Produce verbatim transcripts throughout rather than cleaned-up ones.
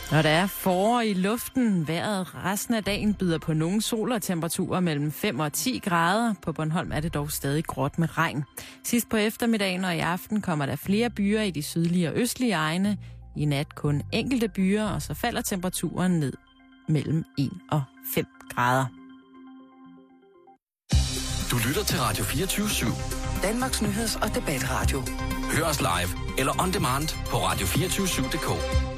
Når der er forår i luften, vejret resten af dagen byder på nogle sol og temperaturer mellem fem og ti grader. På Bornholm er det dog stadig gråt med regn. Sidst på eftermiddagen og i aften kommer der flere byer i de sydlige og østlige egne. I nat kun enkelte byer, og så falder temperaturen ned mellem en og fem grader. Du lytter til Radio fireogtyve syv. Danmarks nyheds- og debatradio. Hør os live eller on demand på radio to fire syv punktum d k.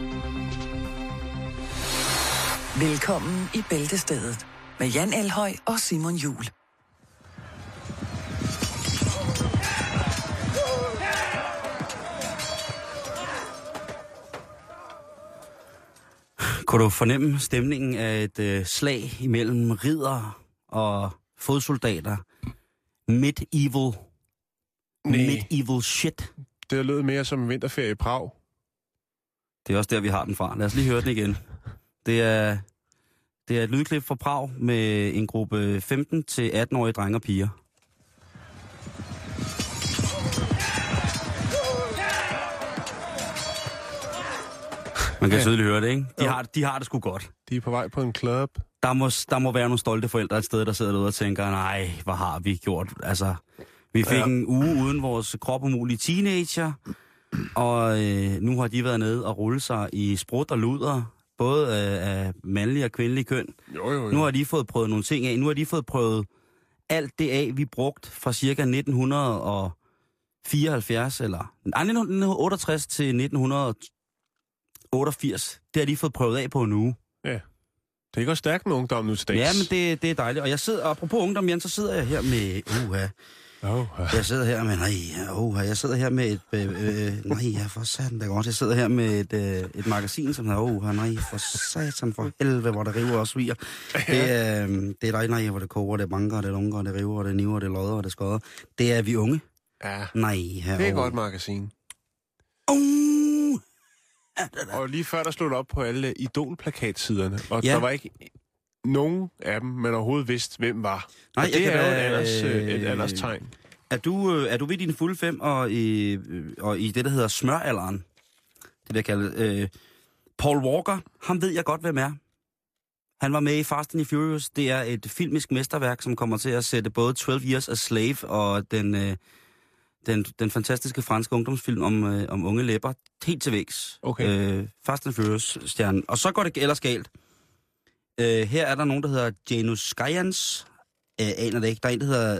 Velkommen i Bæltestedet med Jan Elhøj og Simon Juhl. Kunne du fornemme stemningen af et øh, slag imellem ridder og fodsoldater? Medieval. Medieval shit. Det lød mere som en vinterferie i Prag. Det er også der, vi har den fra. Lad os lige høre den igen. Det er, det er et lydklip fra Prag med en gruppe femten til atten-årige drenge og piger. Man kan ja. tydeligt høre det, ikke? De har, de har det sgu godt. De er på vej på en club. Der må, der må være nogle stolte forældre et sted, der sidder derude og tænker, nej, hvad har vi gjort? Altså, vi fik ja. en uge uden vores kropumulige teenager, og øh, nu har de været nede og rulle sig i sprut og luder, både øh, af mandlige og kvindelige køn. Jo, jo, jo. Nu har de fået prøvet nogle ting af. Nu har de fået prøvet alt det af, vi brugte fra cirka nitten fireoghalvfjerds, eller nej, nitten otteogtres til nitten otteogfirs. Det har de fået prøvet af på en uge. Ja. Det går stærkt med ungdom nu til dags. Ja, men det, det er dejligt. Og jeg sidder, apropos ungdom, Jan, så sidder jeg her med... Uha. Oh, jeg sidder her med... Nej, uha. Jeg sidder her med et... Øh, øh, nej, ja, for satan da godt. Jeg sidder her med et, øh, et magasin, som hedder... Uha, nej, for satan for helvede, hvor det river og sviger. Det er, øh, det er dig, nej, hvor det koger, det banker, det lunker, det river, det niver, det lodder, det skodder. Det er vi unge. Ja, nej, her, det er et godt magasin. Uh. Og lige før der slog det op på alle Idol-plakatsiderne, og ja. der var ikke nogen af dem, man overhovedet vidste, hvem var. Nej, og det er jo et, alders, øh, et alderstegn. Er du, er du ved dine fulde fem og i, og i det, der hedder smøralderen? Det vil jeg kalde øh, Paul Walker, ham ved jeg godt, hvem er. Han var med i Fast and the Furious. Det er et filmisk mesterværk, som kommer til at sætte både twelve Years a Slave og den... Øh, Den, den fantastiske franske ungdomsfilm om, øh, om unge læber, helt til vægs. Okay. Øh, Fast and Furious-stjernen. Og så går det ellers galt. Øh, her er der nogen, der hedder Janus Skyans. Øh, aner det ikke. Der er en, der hedder...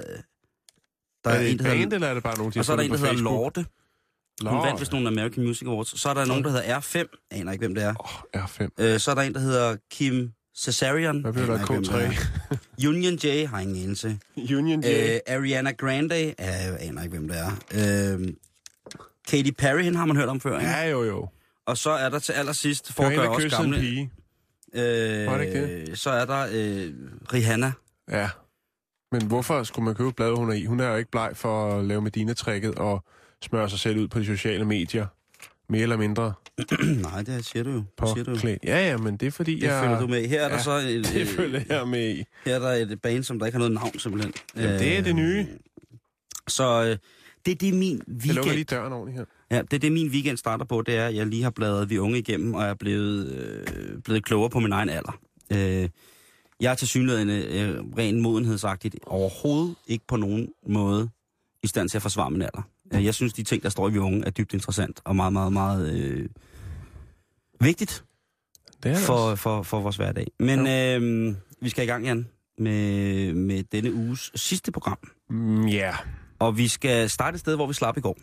Der er, er det en, der band, hedder, eller er det bare nogen, de og så er der en, der hedder Lorde. Lorde. Hun vandt vist nogle American Music Awards. Så er der nogen, der hedder R fem. Aner ikke, hvem det er. Oh, R fem. Øh, så er der en, der hedder Kim Cesarion. Hvad bliver der? K tre? Union J har ingen anelse. Union J. Øh, Ariana Grande, jeg aner ikke, hvem det er. Øh, Katy Perry, hende har man hørt om før, ikke? Ja, jo, jo. Og så er der til allersidst, for at gøre også gamle... Pige. Øh, Var det ikke det? Så er der øh, Rihanna. Ja. Men hvorfor skulle man købe bladet, hun er i? Hun er jo ikke bleg for at lave Medina-tricket og smøre sig selv ud på de sociale medier. Mere eller mindre. Nej, det siger du jo. På siger du jo. Ja, ja, men det er fordi, det jeg... Det følger du med. Her er ja, der så... Et, det følger jeg med i. Her er der et band, som der ikke har noget navn, simpelthen. Jamen, det er det nye. Så øh, det er det, min weekend... Jeg lukker lige døren ordentligt her. Ja, det er det, min weekend starter på. Det er, at jeg lige har bladret Vi Unge igennem, og er blevet, øh, blevet klogere på min egen alder. Øh, jeg er tilsyneladende øh, ren modenhedsagtigt overhovedet ikke på nogen måde i stand til at forsvare min alder. Jeg synes, de ting, der står i Vi Unge, er dybt interessant og meget, meget, meget øh, vigtigt det er for, for, for vores hverdag. Men øh, vi skal i gang, Jan, med, med denne uges sidste program. Ja. Mm, yeah. Og vi skal starte et sted, hvor vi slap i går.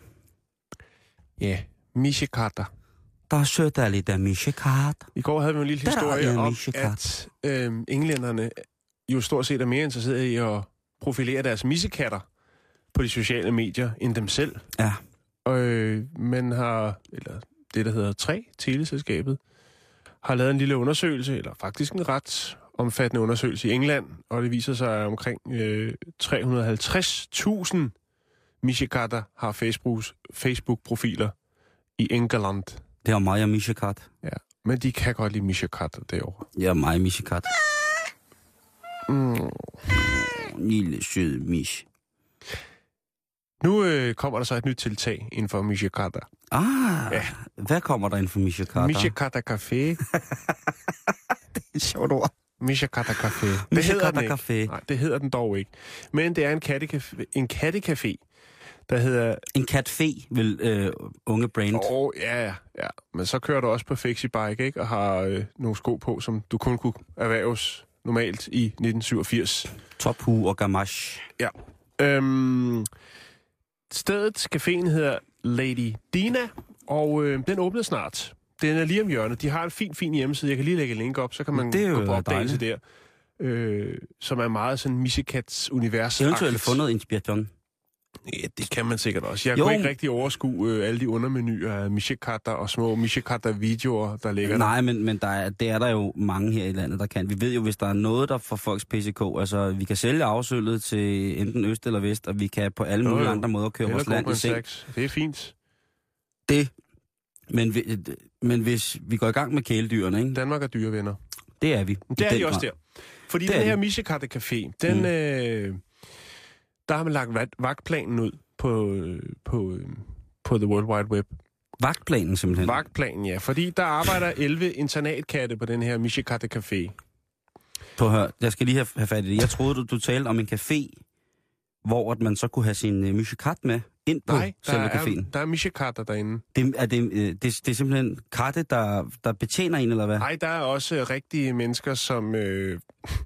Ja, yeah. Mishikata. Der sødte lidt af Mishikata. I går havde vi en lille historie om, at øh, englænderne jo stort set er mere interesseret i at profilere deres missekatter på de sociale medier end dem selv. Ja. Og øh, man har, eller det der hedder tre, teleselskabet, har lavet en lille undersøgelse, eller faktisk en ret omfattende undersøgelse i England, og det viser sig, at omkring øh, tre hundrede og halvtreds tusind mishikatter har Facebooks, Facebook-profiler i England. Det er mig og Mishikat. Ja, men de kan godt lide mishikatter derovre. Ja, mig og Mishikat. Mm. Lille søde Mish. Nu øh, kommer der så et nyt tiltag inden for Mishikata. Ah, Ja. hvad kommer der ind for Mishikata? Mishikata Café. Det er et sjovt ord. Mishikata Café. Det hedder Mishikata den ikke. Café. Nej, det hedder den dog ikke. Men det er en kattecafé, en kattecafé, der hedder... En catfé, vil øh, unge brand. Åh, oh, ja, ja, ja. Men så kører du også på Fixie-bike, ikke? Og har øh, nogle sko på, som du kun kunne erhverves normalt i nitten syvogfirs. Tophue og gamache. Ja. Øhm, stedet, caféen hedder Lady Dina, og øh, den åbner snart. Den er lige om hjørnet. De har en fin, fin hjemmeside. Jeg kan lige lægge et link op, så kan man Det er jo gå på opdagelse dejligt. der. Øh, som er meget sådan Mishikats univers. Eventuelt få noget inspiration. Ja, det kan man sikkert også. Jeg Jo. kunne ikke rigtig overskue øh, alle de undermenuer af Mishikata og små Mishikata-videoer, der ligger der. Nej, men, men der er, det er der jo mange her i landet, der kan. Vi ved jo, hvis der er noget, der får folks P C K, altså vi kan sælge afsøllet til enten øst eller vest, og vi kan på alle Jo, mulige jo. andre måder køre Eller vores gå land på i en seng. saks. Det er fint. Det. Men, vi- men hvis vi går i gang med kæledyrene, ikke? Danmark er dyrevenner. Det er vi. Det er de også der. Fordi Det er den her de. Mishikata Café, den, Mm. øh, der har man lagt vagt- vagtplanen ud på, øh, på, øh, på The World Wide Web. Vagtplanen simpelthen. Vagtplanen, ja. Fordi der arbejder elleve internatkatte på den her Mishikata Café. Prøv at høre, jeg skal lige have, have fat i det. Jeg troede, du, du talte om en café, hvor at man så kunne have sin uh, Mishikat med ind på Nej, der selve er, caféen. der er Mishikata derinde. Det, er det, øh, det, det er simpelthen katte, der, der betjener en, eller hvad? Nej, der er også rigtige mennesker, som... Øh,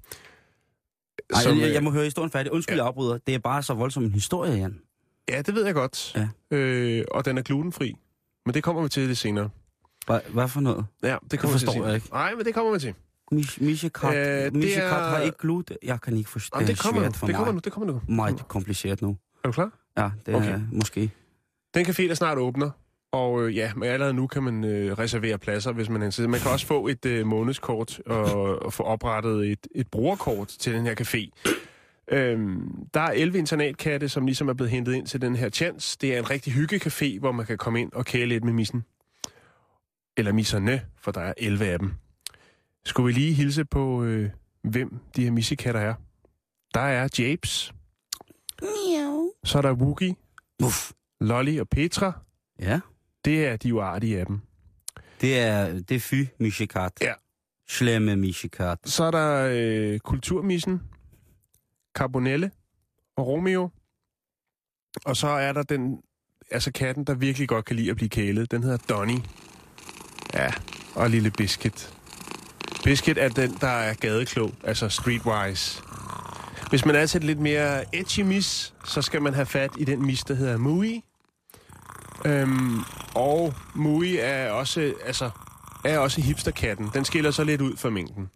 Ej, som, jeg, øh, jeg må høre historien færdig. Undskyld, ja. jeg afbryder. Det er bare så voldsom en historie, Jan. Ja, det ved jeg godt. Ja. Øh, og den er glutenfri. Men det kommer vi til lidt senere. Hvad, hvad for noget? Ja, det kommer vi til forstår senere. jeg ikke. Nej, men det kommer vi til. Mishikat Øh, øh, det Mishikat er- har ikke gluten. Jeg kan ikke forstå. Jamen, Det det er kommer nu. svært for Det kommer nu. mig. Det kommer nu. Meget kompliceret nu. Er du klar? Ja, det Okay. er måske. Den café, der snart åbner. Og øh, ja, men allerede nu kan man øh, reservere pladser, hvis man er interesseret. Man kan også få et øh, månedskort og, og få oprettet et, et brugerkort til den her café. Øhm, der er elleve internatkatte, som ligesom er blevet hentet ind til den her chance. Det er en rigtig hyggecafé, hvor man kan komme ind og kæle lidt med missen. Eller misserne, for der er elleve af dem. Skulle vi lige hilse på, øh, hvem de her missekatter er? Der er Japes. Så er der Wookie, Uff. Lolly og Petra. Ja, Det er de uartige af dem. det er, det er fy Mishikat. Ja. Slemme Mishikat. Så er der øh, Kulturmissen, Carbonelle og Romeo. Og så er der den, altså katten, der virkelig godt kan lide at blive kælet. Den hedder Donnie. Ja, og lille Biscuit. Biscuit er den, der er gadeklog, altså streetwise. Hvis man er til et lidt mere edgy mis, så skal man have fat i den mis, der hedder Mui. Øhm, og Mui er også, altså, er også hipsterkatten. Den skiller så lidt ud fra mængden.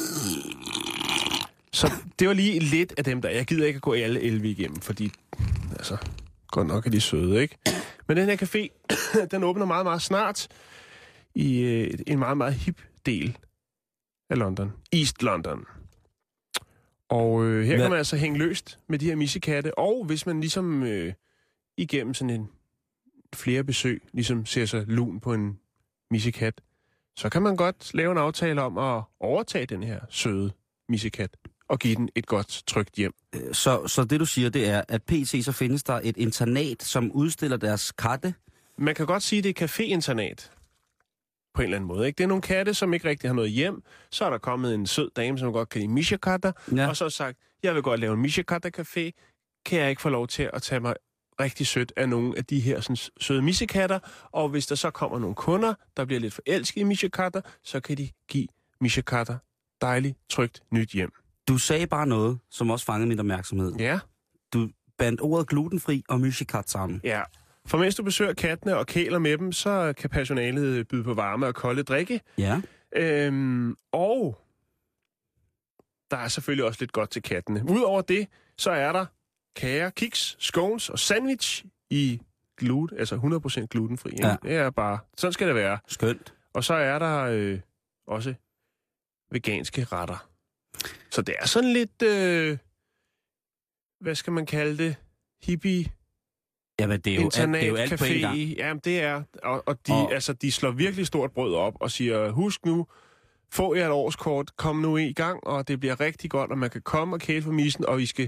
Så det var lige lidt af dem der. Jeg gider ikke at gå alle elleve igennem, fordi, altså, godt nok er de søde, ikke? Men den her café, den åbner meget, meget snart i øh, en meget, meget hip del af London. East London. Og øh, her Hvad? kan man altså hænge løst med de her missekatte. Og hvis man ligesom øh, igennem sådan en flere besøg, ligesom ser sig lun på en missekat, så kan man godt lave en aftale om at overtage den her søde missekat og give den et godt trygt hjem. Så, så det du siger, det er, at P C så findes der et internat, som udstiller deres katte. Man kan godt sige, at det er café-internat på en eller anden måde. Ikke? Det er nogle katte, som ikke rigtig har noget hjem. Så er der kommet en sød dame, som godt kan lide mishikatter, Ja. og så har sagt, jeg vil godt lave en mishikatter-café. Kan jeg ikke få lov til at tage mig rigtig sødt af nogle af de her sådan, søde mishikatter? Og hvis der så kommer nogle kunder, der bliver lidt forelskede i mishikatter, så kan de give mishikatter dejligt, trygt nyt hjem. Du sagde bare noget, som også fangede min opmærksomhed. Ja. Du bandt ordet glutenfri og Mishikat sammen. Ja. For mens du besøger kattene og kæler med dem, så kan personalet byde på varme og kolde drikke. Ja. Øhm, og der er selvfølgelig også lidt godt til kattene. Udover det, så er der kager, kiks, scones og sandwich i gluten, altså hundrede procent glutenfri. Ikke? Ja. Det er bare, sådan skal det være. Skønt. Og så er der øh, også veganske retter. Så det er sådan lidt, øh, hvad skal man kalde det, hippie Jamen, det er jo, alt, det er jo alt på en gang. internatcafé. Jamen, det er, og, og, de, Og- altså, de slår virkelig stort brød op og siger, husk nu, få jer et årskort, kom nu i gang, og det bliver rigtig godt, og man kan komme og kæle for missen, og I skal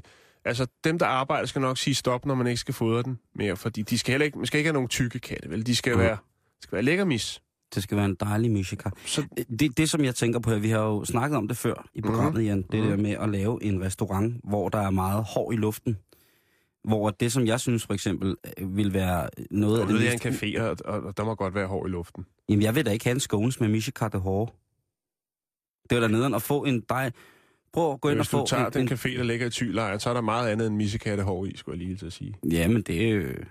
Altså, dem, der arbejder, skal nok sige stop, når man ikke skal fodre den mere, fordi de skal heller ikke, man skal ikke have nogen tykke katte, vel? De skal mm. være, skal være lækkermis. Det skal være en dejlig mishika. Så det, det, som jeg tænker på her, vi har jo snakket om det før i programmet, mm. Jan, det mm. der med at lave en restaurant, hvor der er meget hår i luften. Hvor det, som jeg synes for eksempel, vil være noget af det mest... Det er en café, og, og, og der må godt være hår i luften. Jamen, jeg vil da ikke have en scones med mishika det hårde. Det er da nederen at få en dej... Prøv at gå ind og få... Hvis du tager en, den en... café, der ligger i Thylejren, så er der meget andet end mishika-hår i, skulle jeg lige til at sige. Ja, men det er jo...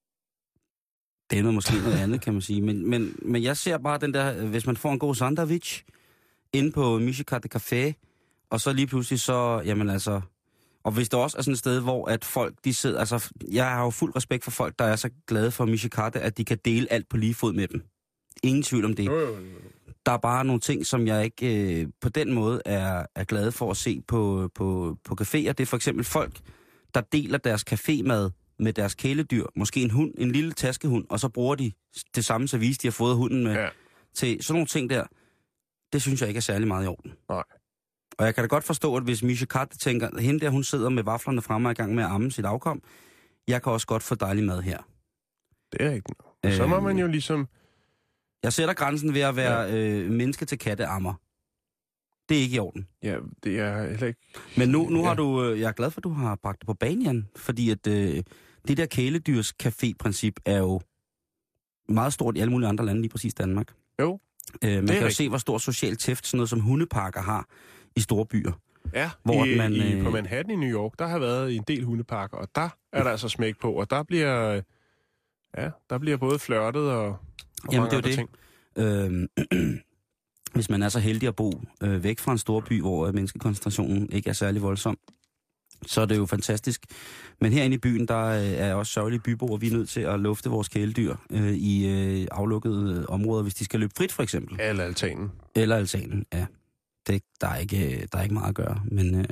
Det er noget, måske noget andet, kan man sige. Men, men, men jeg ser bare den der... Hvis man får en god sandwich inde på Mishika de Café, og så lige pludselig så... Jamen altså... Og hvis der også er sådan et sted, hvor at folk, de sidder... Altså, jeg har jo fuld respekt for folk, der er så glade for Mishikate, at de kan dele alt på lige fod med dem. Ingen tvivl om det. Jo, jo, jo. Der er bare nogle ting, som jeg ikke øh, på den måde er, er glad for at se på, på, på caféer. Det er for eksempel folk, der deler deres cafémad med deres kæledyr. Måske en hund, en lille taskehund, og så bruger de det samme service, de har fået hunden med. Ja. Til sådan nogle ting der. Det synes jeg ikke er særlig meget i orden. Nej. Og jeg kan da godt forstå, at hvis Mishikate tænker, hende der, hun sidder med vaflerne fremme og i gang med at amme sit afkom, jeg kan også godt få dejlig mad her. Det er ikke noget. Så må man jo ligesom... Jeg sætter grænsen ved at være ja. øh, menneske til katteammer. Det er ikke i orden. Ja, det er heller ikke... Men nu, nu ja. har du... Øh, jeg er glad for, at du har bragt det på banen, Jan. Fordi at øh, det der kæledyrs café-princip er jo meget stort i alle mulige andre lande, lige præcis Danmark. Jo, øh, Man kan rigtigt. jo se, hvor stor social tæft sådan noget som hundeparker har i store byer. Ja, hvor i, man, i, øh... på Manhattan i New York, der har været en del hundeparker, og der er der altså smæk på, og der bliver... Ja, der bliver både flørtet og, og Jamen, mange det er andre det. ting. Øh, hvis man er så heldig at bo øh, væk fra en stor by, hvor menneskekoncentrationen ikke er særlig voldsom, så er det jo fantastisk. Men herinde i byen, der er også sørgelige byboer. Vi er nødt til at lufte vores kæledyr øh, i øh, aflukkede områder, hvis de skal løbe frit, for eksempel. Eller altanen. Eller altanen, ja. Det, der, er ikke, der er ikke meget at gøre, men... Øh...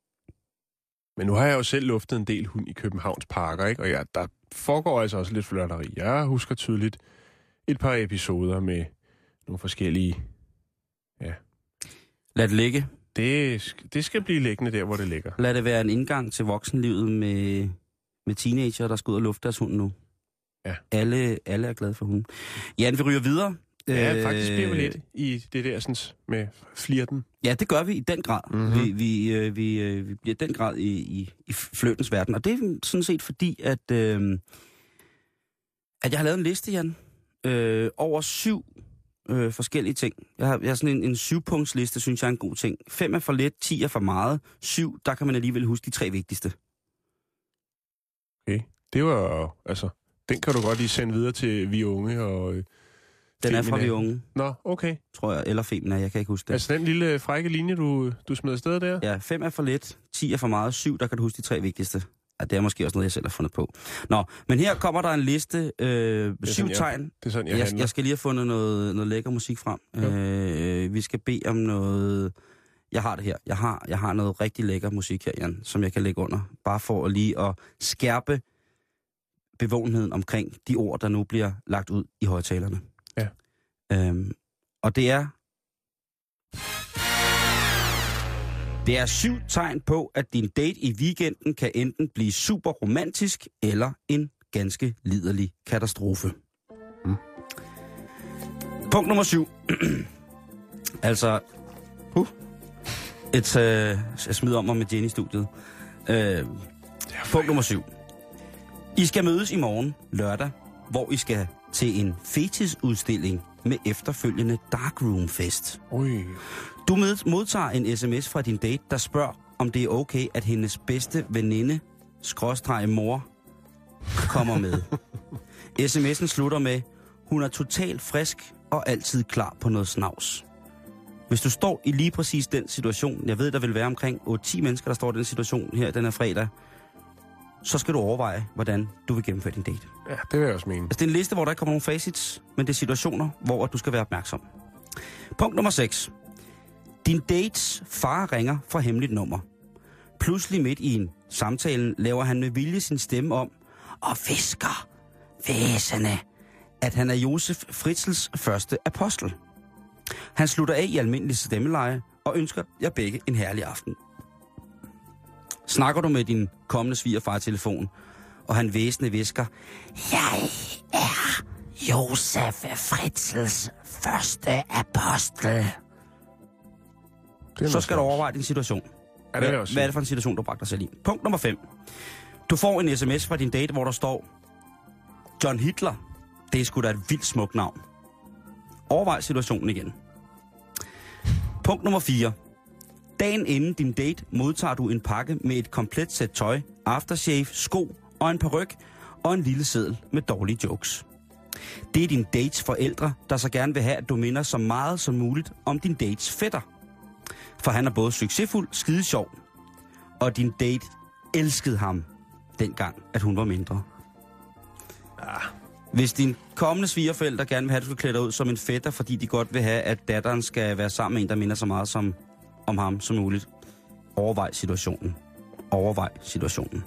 Men nu har jeg jo selv luftet en del hund i Københavns parker, ikke? Og ja, der foregår altså også lidt flirteri. Jeg husker tydeligt et par episoder med nogle forskellige... Ja. Lad det ligge. Det, det skal blive liggende der, hvor det ligger. Lad det være en indgang til voksenlivet med, med teenager, der skal ud og lufte deres hund nu. Ja. Alle, alle er glade for hunden. Jan, vi ryger videre. Ja, øh, faktisk bliver vi lidt i det der sådan, med flirten. Ja, det gør vi i den grad. Mm-hmm. Vi, vi, øh, vi, øh, vi bliver i den grad i, i, i flirtens verden. Og det er sådan set fordi, at, øh, at jeg har lavet en liste, Jan, øh, over syv øh, forskellige ting. Jeg har, jeg har sådan en, en syvpunktsliste, synes jeg er en god ting. Fem er for lidt, ti er for meget. Syv, der kan man alligevel huske de tre vigtigste. Okay, det var altså... Den kan du godt lige sende videre til Vi Unge og... Øh, den Femina. er fra Vi Unge. Nå, okay. Tror jeg, eller Femina, jeg kan ikke huske det. Altså den lille frække linje, du, du smed afsted der? Ja, fem er for lidt, ti er for meget, syv, der kan du huske de tre vigtigste. Ja, det er måske også noget, jeg selv har fundet på. Nå, men her kommer der en liste, øh, syv sådan, tegn. Jeg, det er sådan, jeg, jeg, jeg skal lige have fundet noget, noget lækker musik frem. Ja. Øh, vi skal bede om noget... Jeg har det her. Jeg har, jeg har noget rigtig lækker musik her, Jan, som jeg kan lægge under. Bare for at lige at skærpe bevågenheden omkring de ord, der nu bliver lagt ud i højtalerne. Ja. Øhm, og det er... Det er syv tegn på, at din date i weekenden kan enten blive super romantisk eller en ganske liderlig katastrofe. Mm. Punkt nummer syv. altså... Uh, et, uh, jeg smider om mig med Jenny i studiet. Uh, punkt nummer syv. I skal mødes i morgen, lørdag, hvor I skal til en fetisudstilling med efterfølgende darkroom-fest. Ui. Du modtager en sms fra din date, der spørger, om det er okay, at hendes bedste veninde, skråstreg mor, kommer med. sms'en slutter med, hun er totalt frisk og altid klar på noget snavs. Hvis du står i lige præcis den situation, jeg ved, der vil være omkring otte ti mennesker, der står i den situation her den her fredag, så skal du overveje, hvordan du vil gennemføre din date. Ja, det vil jeg også mene. Altså, det er en liste, hvor der ikke kommer nogen facits, men det er situationer, hvor du skal være opmærksom. Punkt nummer seks. Din dates far ringer fra hemmeligt nummer. Pludselig midt i en samtale laver han med vilje sin stemme om og visker væsende, at han er Josef Fritzls første apostel. Han slutter af i almindelig stemmeleje og ønsker jer begge en herlig aften. Snakker du med din kommende svigerfar i telefon, og han væsende visker, jeg er Josef Fritzels første apostel. Så skal du overveje din situation. Ja, det er også. Hvad er det for en situation, du bragte dig selv i? Punkt nummer fem. Du får en sms fra din date, hvor der står, John Hitler, det er sgu da et vildt smukt navn. Overvej situationen igen. Punkt nummer fire. Dagen inden din date modtager du en pakke med et komplet sæt tøj, aftershave, sko og en paryk og en lille seddel med dårlige jokes. Det er din dates forældre, der så gerne vil have, at du minder så meget som muligt om din dates fætter. For han er både succesfuld, skide sjov, og din date elskede ham dengang, at hun var mindre. Ah. Hvis din kommende svigerforældre gerne vil have, at du skal klæde dig ud som en fætter, fordi de godt vil have, at datteren skal være sammen med en, der minder så meget som, om ham som muligt, overvej situationen. Overvej situationen.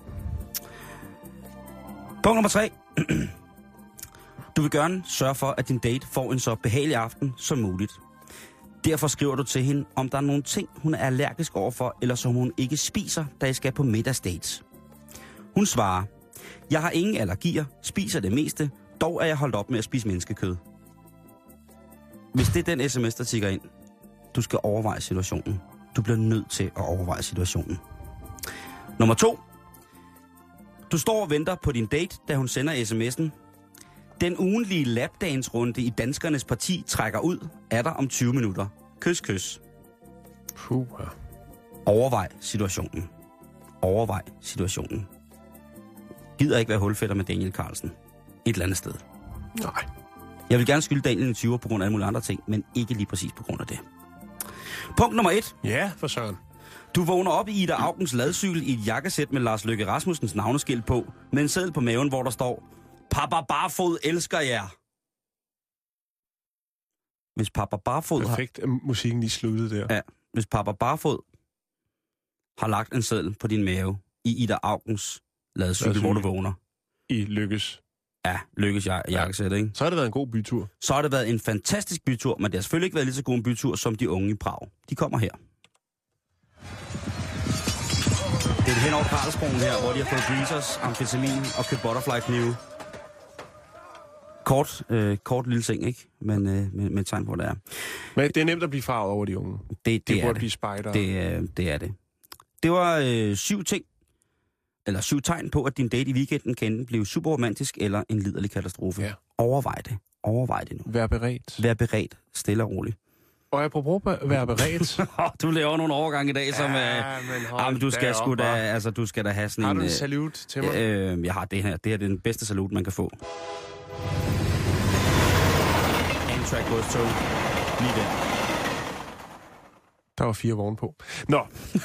Punkt nummer tre. Du vil gerne sørge for, at din date får en så behagelig aften som muligt. Derfor skriver du til hende, om der er nogle ting, hun er allergisk overfor, eller som hun ikke spiser, da I skal på middagsdates. Hun svarer, jeg har ingen allergier, spiser det meste, dog er jeg holdt op med at spise menneskekød. Hvis det er den sms, der tikker ind, du skal overveje situationen. Du bliver nødt til at overveje situationen. Nummer to. Du står og venter på din date, da hun sender sms'en. Den ugenlige lapdance-runde i Danskernes Parti trækker ud, er der om tyve minutter. Kys, kys. Puh. Overvej situationen. Overvej situationen. Gider ikke være hulfætter med Daniel Carlsen. Et eller andet sted. Nej. Jeg vil gerne skylde Daniel en tyver på grund af alle mulige andre ting, men ikke lige præcis på grund af det. Punkt nummer et. Ja, for søren. Du vågner op i Ida Augens ladcykel i et jakkesæt med Lars Løkke Rasmussens navneskilt på, med en seddel på maven, hvor der står, Papa Barfod elsker jer. Hvis Papa Barfod Perfekt, har... musikken lige sluttede der. Ja, hvis Papa Barfod har lagt en seddel på din mave i Ida Augens ladcykel, hvor du vågner. I Lykkes. Ja, Lykkes jak- jakkesæt, ikke? Så har det været en god bytur. Så har det været en fantastisk bytur, men det har selvfølgelig ikke været lige så god en bytur som de unge i Prag. De kommer her. Det er hen over Karlsbroen her, hvor de har fået breezers, amfetamin og købt butterfly-knive. Kort, øh, kort lille ting, ikke? Men øh, med, med tegn på, det er. Men det er nemt at blive farvet over de unge. Det, det, det er burde det. blive spejder. Det, øh, det er det. Det var øh, syv ting, eller syv tegn på, at din date i weekenden kan enten blive super romantisk eller en liderlig katastrofe. Ja. Overvej det. Overvej det nu. Vær beredt. Vær beredt. Stille og roligt. Og apropos være beredt. Du laver nogle overgange i dag, som... Ja, men jamen, du skal sgu da, altså, du skal da have sådan har en... Har du en salut til mig? Øh, jeg har det her. Det her er den bedste salut, man kan få. Amtrak goes to. Lige der. Der var fire vogne på. Nå.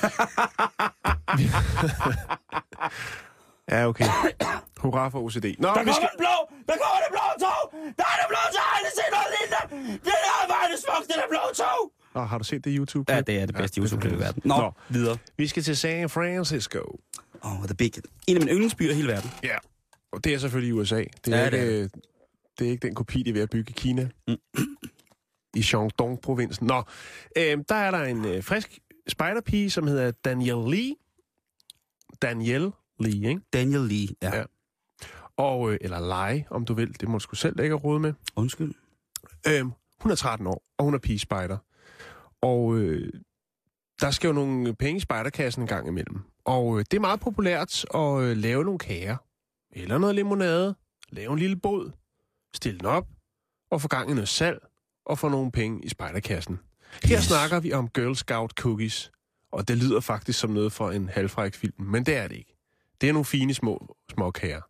Ja, okay. Hurra for O C D. Nå, der kommer vi skal... den blå! Der kommer det blå tog! Der er det blå tog! Jeg har aldrig set noget lignende! Det er bare det smukt, det er blå tog! Nå, har du set det YouTube? Ja, det er det bedste ja, YouTube-klip i verden. Nå, Nå, videre. Vi skal til San Francisco. Åh, oh, the big... En af mine yndlingsbyer i hele verden. Ja, og det er selvfølgelig U S A. Det er, ja, ikke, det er. Det er ikke den kopi, de er ved at bygge i Kina. Mm. I Shandong-provinsen. Nå, øh, der er der en øh, frisk spejderpige, som hedder Danielle Lee. Danielle Lee, ikke? Danielle Lee, ja. ja. Og, øh, eller Lai, om du vil. Det må du sgu selv ikke have råd med. Undskyld. Øh, hun er tretten år, og hun er pigespejder. Og øh, der skal jo nogle penge i spejderkassen en gang imellem. Og øh, det er meget populært at øh, lave nogle kager. Eller noget limonade. Lave en lille båd. Stille den op. Og få gang i noget salg. Og få nogle penge i spejderkassen. Her yes. snakker vi om Girl Scout cookies. Og det lyder faktisk som noget for en halvfræk film. Men det er det ikke. Det er nogle fine små, små kager.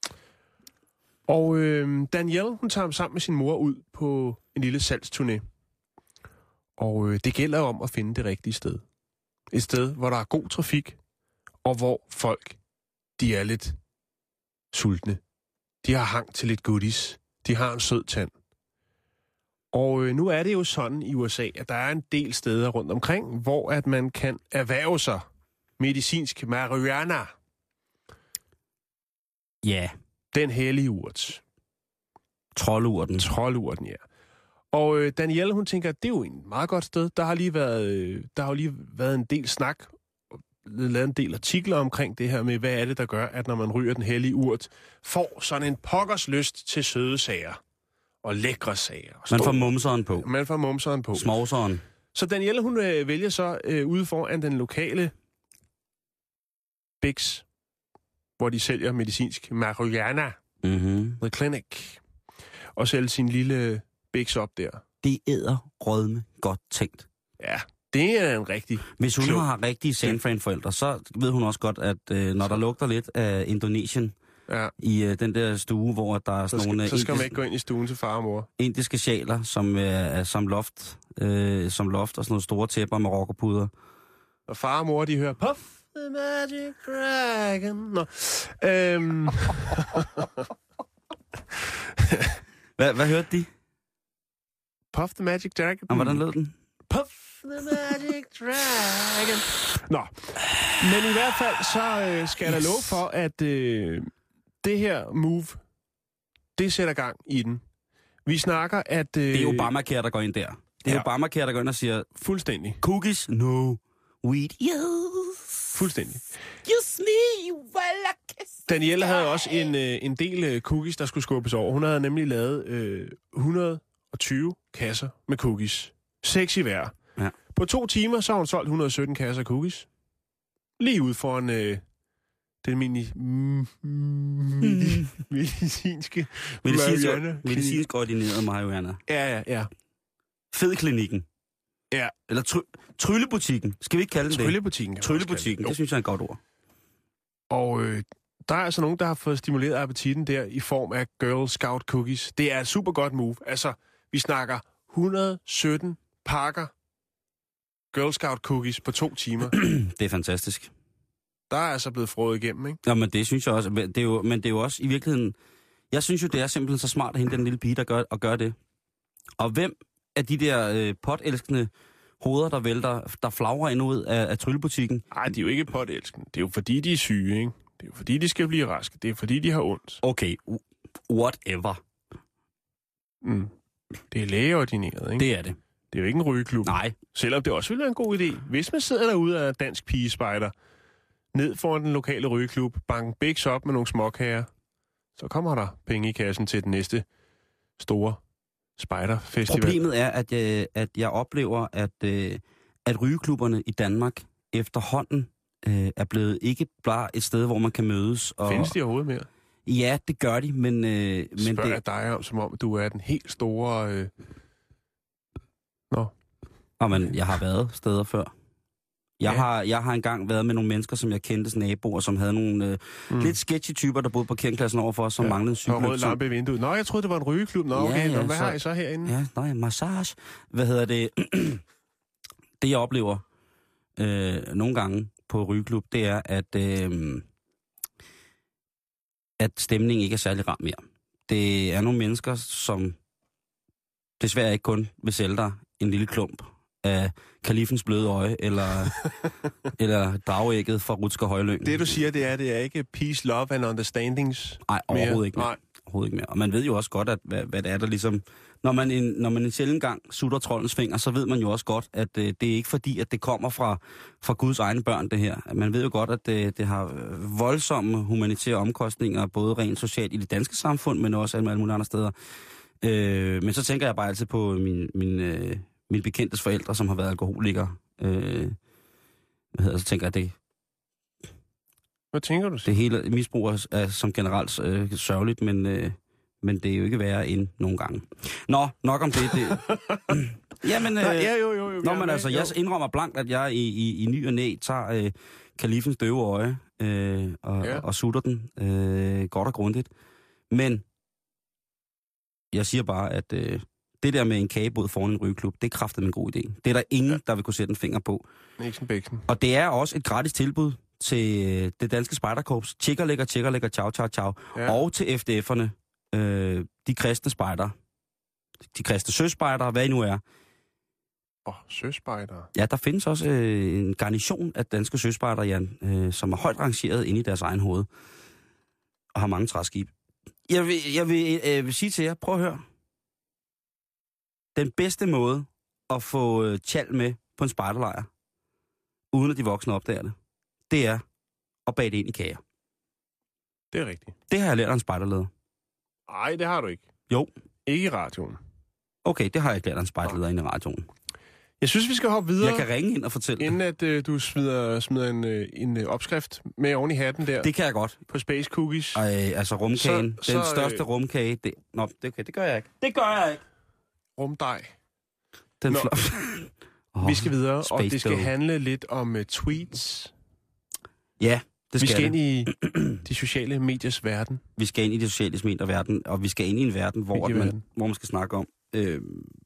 Og øh, Danielle, hun tager ham sammen med sin mor ud på en lille salgsturné. Og øh, det gælder om at finde det rigtige sted. Et sted, hvor der er god trafik, og hvor folk, de er lidt sultne. De har hang til lidt goodies. De har en sød tand. Og øh, nu er det jo sådan i U S A, at der er en del steder rundt omkring, hvor at man kan erhverve sig medicinsk marihuana. Ja. Yeah. Den hellige urt. Troldurten. Troldurten, ja. Og øh, Danielle, hun tænker, at det er jo en meget godt sted. Der har lige været, øh, der har lige været en del snak lavet en del artikler omkring det her med, hvad er det, der gør, at når man ryger den hellige urt, får sådan en pokkers lyst til søde sager og lækre sager. Og man får mumseren på. Man får mumseren på. Smovseren. Så Danielle, hun øh, vælger så øh, ude foran den lokale Bix, hvor de sælger medicinsk marihuana, Mm-hmm. The Clinic, og sælger sin lille Bix op der. Det æder rødme godt tænkt. Ja, det er en rigtig... Hvis hun klog. har rigtige San Fran-forældre, så ved hun også godt, at øh, når der lugter lidt af Indonesien Ja. i øh, den der stue, hvor der er Så sådan skal, nogle så skal indis- man ikke gå ind i stuen til far og mor. indiske sjaler, som øh, er som loft, øh, som loft og sådan nogle store tæpper med rockerpuder. Og far og mor, de hører Puff the Magic Dragon. Nå. Øhm. Hvad, hvad hørte de? Puff the Magic Dragon. Og hvordan lød den? Puff the Magic Dragon. Nå. Men i hvert fald, så øh, skal yes. der love for, at øh, det her move, det sætter gang i den. Vi snakker, at... Øh, Det er Obamacare, der går ind der. Det er Ja. Obamacare, der går ind og siger, Fuldstændig. cookies, no. Weed, yes. Fuldstændig. Kiss me, while I kiss. Danielle havde også en, øh, en del øh, cookies, der skulle skubbes over. Hun havde nemlig lavet øh, et hundrede og tyve kasser med cookies. Seks i hver. Ja. På to timer, så har hun solgt et hundrede og sytten kasser cookies. Lige ud foran øh, den mini, mm, mm, medicinske Medicinsk, marihuana. medicinsk ordineret marihuana. Ja, ja, ja. Fedklinikken. Ja. Eller try- tryllebutikken. Skal vi ikke kalde den det? Tryllebutikken. kan man også Tryllebutikken, kalde det synes jeg er et godt ord. Og øh, der er altså nogen, der har fået stimuleret appetitten der i form af Girl Scout cookies. Det er et super godt move. Altså, vi snakker et hundrede og sytten pakker Girl Scout cookies på to timer. Det er fantastisk. Der er altså blevet frået igennem, ikke? Ja, men det synes jeg også. Men det er jo, men det er jo også i virkeligheden... Jeg synes jo, det er simpelthen så smart at hente den lille pige, der gør, og gør det. Og hvem af de der øh, potelskende hoveder, der vælter, der flagrer ind ud af, af tryllebutikken? Nej, de er jo ikke potelskende. Det er jo fordi, de er syge, ikke? Det er jo fordi, de skal blive raske. Det er fordi, de har ondt. Okay, whatever. Mm. Det er lægeordineret, ikke? Det er det. Det er jo ikke en rygeklub. Nej. Selvom det også ville være en god idé. Hvis man sidder derude af dansk pigespejder, ned foran den lokale rygeklub, bank Bix op med nogle småkager, så kommer der penge i kassen til den næste store spejderfestival. Problemet er, at jeg, at jeg oplever, at, øh, at rygeklubberne i Danmark efterhånden øh, er blevet ikke bare et sted, hvor man kan mødes. Og, Findes de overhovedet mere? Ja, det gør de, men... Øh, men Spørger det, jeg dig om, som om du er den helt store... Øh... Nå. og man, jeg har været steder før. Jeg, Ja. har, jeg har engang været med nogle mennesker, som jeg kendtes naboer, som havde nogle øh, Mm. lidt sketchy typer, der boede på parkeringspladsen overfor, som ja. manglede en Og rød cykel. lampe i vinduet. Nå, jeg troede, det var en rygeklub. Nå, okay. Ja, Nå, ja, hvad så- har I så herinde? Ja, nej, massage. Hvad hedder det? Det, jeg oplever øh, nogle gange på rygeklub, det er, at, øh, at stemningen ikke er særlig ram mere. Det er nogle mennesker, som desværre ikke kun vil sælge dig en lille klump af kalifens bløde øje, eller, eller dragægget fra Rutsker Højlyng. Det, du siger, det er, det er ikke peace, love and understandings. Nej, overhovedet mere. ikke mere. Nej. Overhovedet ikke mere. Og man ved jo også godt, at hvad, hvad det er, der ligesom... Når man en, når man en sjældent gang sutter troldens finger, så ved man jo også godt, at øh, det er ikke fordi, at det kommer fra, fra Guds egne børn, det her. Man ved jo godt, at det, det har voldsomme humanitære omkostninger, både rent socialt i det danske samfund, men også alle mulige andre steder. Øh, men så tænker jeg bare altid på min, min, øh, min bekendtes forældre, som har været alkoholikere. Øh, hvad hedder, så tænker jeg, at det, Hvad tænker du så? det hele misbrug er, er som generelt øh, sørgeligt, men, øh, men det er jo ikke værre end nogle gange. Nå, nok om det. det. Jamen, øh, Nej, ja, jo, jo, jo. Nå, jeg er men med. altså, Jo. jeg indrømmer blankt, at jeg i, i, i ny og næ tager øh, kalifens døve øje øh, og, Ja. ja. og sutter den øh, godt og grundigt. Men jeg siger bare, at øh, det der med en kagebod foran en rygeklub, det er kraftedeme en god idé. Det er der ingen, ja. der vil kunne sætte en finger på. Nixon Bixen. Og det er også et gratis tilbud til øh, det danske spejderkorps. Tjekker lækker, tjekker lækker, ciao, ciao, ciao. Ja. Ja. Og til F D F'erne, øh, de kristne spejder, de kristne søspejdere, hvad I nu er. Åh, oh, søspejder. Ja, der findes også øh, en garnison af danske søspejdere, Jan, øh, som er højt rangeret inde i deres egen hoved. Og har mange træskib. Jeg vil, jeg vil, øh, vil sige til jer, prøv at høre. Den bedste måde at få øh, tjal med på en spejderlejr, uden at de voksne opdager det, det er at bage det ind i kager. Det er rigtigt. Det har jeg lært af en spejderleder. Nej, det har du ikke. Jo. Ikke i radioen. Okay, det har jeg ikke lært af en spejderleder inde i radioen. Jeg synes, vi skal hoppe videre. Jeg kan ringe ind og fortælle. Inden at øh, du smider, smider en, øh, en øh, opskrift med oven i hatten der. Det kan jeg godt. På Space Cookies. Ej, altså rumkagen. Så, den så, største øh, rumkage. Det, nå, det, okay, det gør jeg ikke. Det gør jeg ikke. Rumdej. Den Nå. flot. oh, Vi skal videre, og det skal dough. handle lidt om uh, tweets. Ja, det skal Vi skal det. ind i de sociale mediers verden. Vi skal ind i det sociale medier verden, og vi skal ind i en verden, hvor, at man, hvor man skal snakke om... Øh,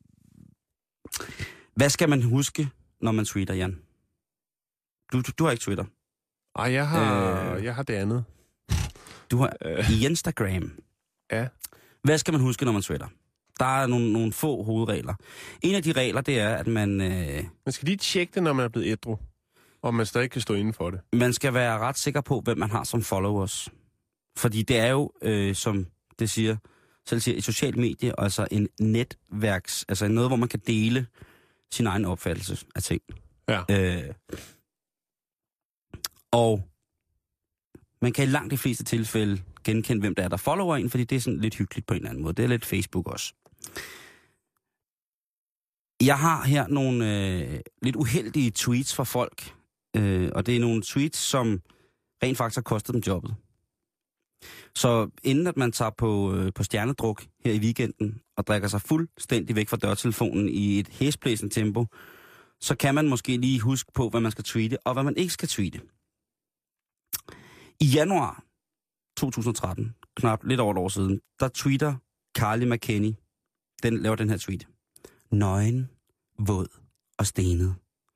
hvad skal man huske, når man tweeter, Jan? Du, du, du har ikke Twitter. Ej, jeg har, Øh. jeg har det andet. Du har Øh. i Instagram. Ja. Hvad skal man huske, når man twitter? Der er nogle, nogle få hovedregler. En af de regler, det er, at man, øh, Man skal lige tjekke det, når man er blevet ædru. Og man stadig kan stå inden for det. man skal være ret sikker på, hvem man har som followers. Fordi det er jo, øh, som det siger, selv siger, et socialt medie, altså en netværks, altså noget, hvor man kan dele sin egen opfattelse af ting. Ja. Øh, og man kan i langt de fleste tilfælde genkende, hvem der er, der follower en, fordi det er sådan lidt hyggeligt på en eller anden måde. Det er lidt Facebook også. Jeg har her nogle øh, lidt uheldige tweets fra folk, øh, og det er nogle tweets, som rent faktisk har kostet dem jobbet. Så inden at man tager på, øh, på stjernedruk her i weekenden og drikker sig fuldstændig væk fra dørtelefonen i et hæsblæsende tempo, så kan man måske lige huske på, hvad man skal tweete og hvad man ikke skal tweete. I januar to tusind og tretten, knap lidt over et år siden, der tweeter Carly McKenny, den laver den her tweet. Nøgen, våd og stenet.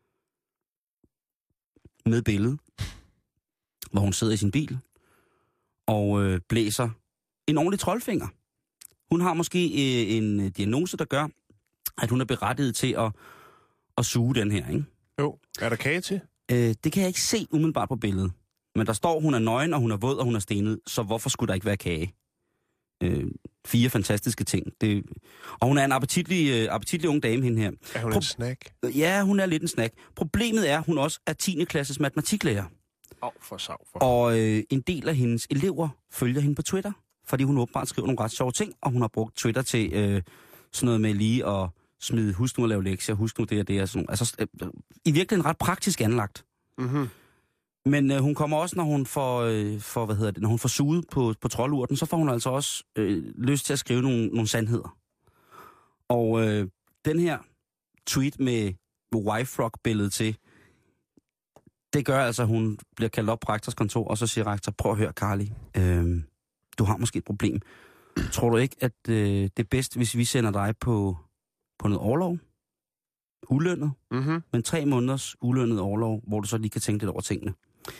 Med billede, hvor hun sidder i sin bil og øh, blæser en ordentlig troldfinger. Hun har måske øh, en diagnose, der gør, at hun er berettiget til at, at suge den her, ikke? Jo. Er der kage til? Øh, det kan jeg ikke se umiddelbart på billedet. Men der står, hun er nøgen, og hun er våd, og hun er stenet. Så hvorfor skulle der ikke være kage? Øh, fire fantastiske ting. Det... Og hun er en appetitlig, øh, appetitlig ung dame, hende her. Er hun Pro- en snack? Ja, hun er lidt en snack. Problemet er, at hun også er tiende klasses matematiklærer. Åh, oh, for sav for. Og øh, en del af hendes elever følger hende på Twitter, fordi hun åbenbart skriver nogle ret sjove ting, og hun har brugt Twitter til øh, sådan noget med lige at smide, husk nu at lave lektier, husk nu det og det og sådan. Altså, øh, i virkeligheden ret praktisk anlagt. Mm-hmm. Men øh, hun kommer også, når hun får, øh, for, hvad hedder det, når hun får suget på, på troldurten, så får hun altså også øh, lyst til at skrive nogle, nogle sandheder. Og øh, den her tweet med, med Y-Frog-billedet til, det gør altså, at hun bliver kaldt op på rektors kontor, og så siger rektor, prøv at høre, Carly, øh, du har måske et problem. Tror du ikke, at øh, det er bedst, hvis vi sender dig på, på noget orlov? Ulønnet? Mm-hmm. Men tre måneders ulønnet orlov, hvor du så lige kan tænke lidt over tingene.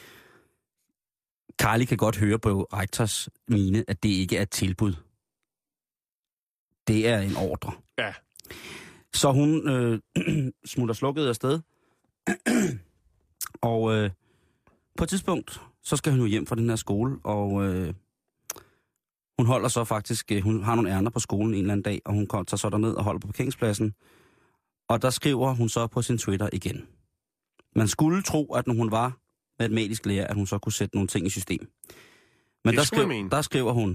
Carly kan godt høre på rektors mine, at det ikke er et tilbud. Det er en ordre. Ja. Så hun øh, smutter slukket afsted. Og øh, på et tidspunkt, så skal hun jo hjem fra den her skole, og øh, hun holder så faktisk, øh, hun har nogle ærender på skolen en eller anden dag, og hun tager så derned og holder på parkeringspladsen. Og der skriver hun så på sin Twitter igen. Man skulle tro, at når hun var matematisk lærer, at hun så kunne sætte nogle ting i system. Men der, skriv, der skriver hun,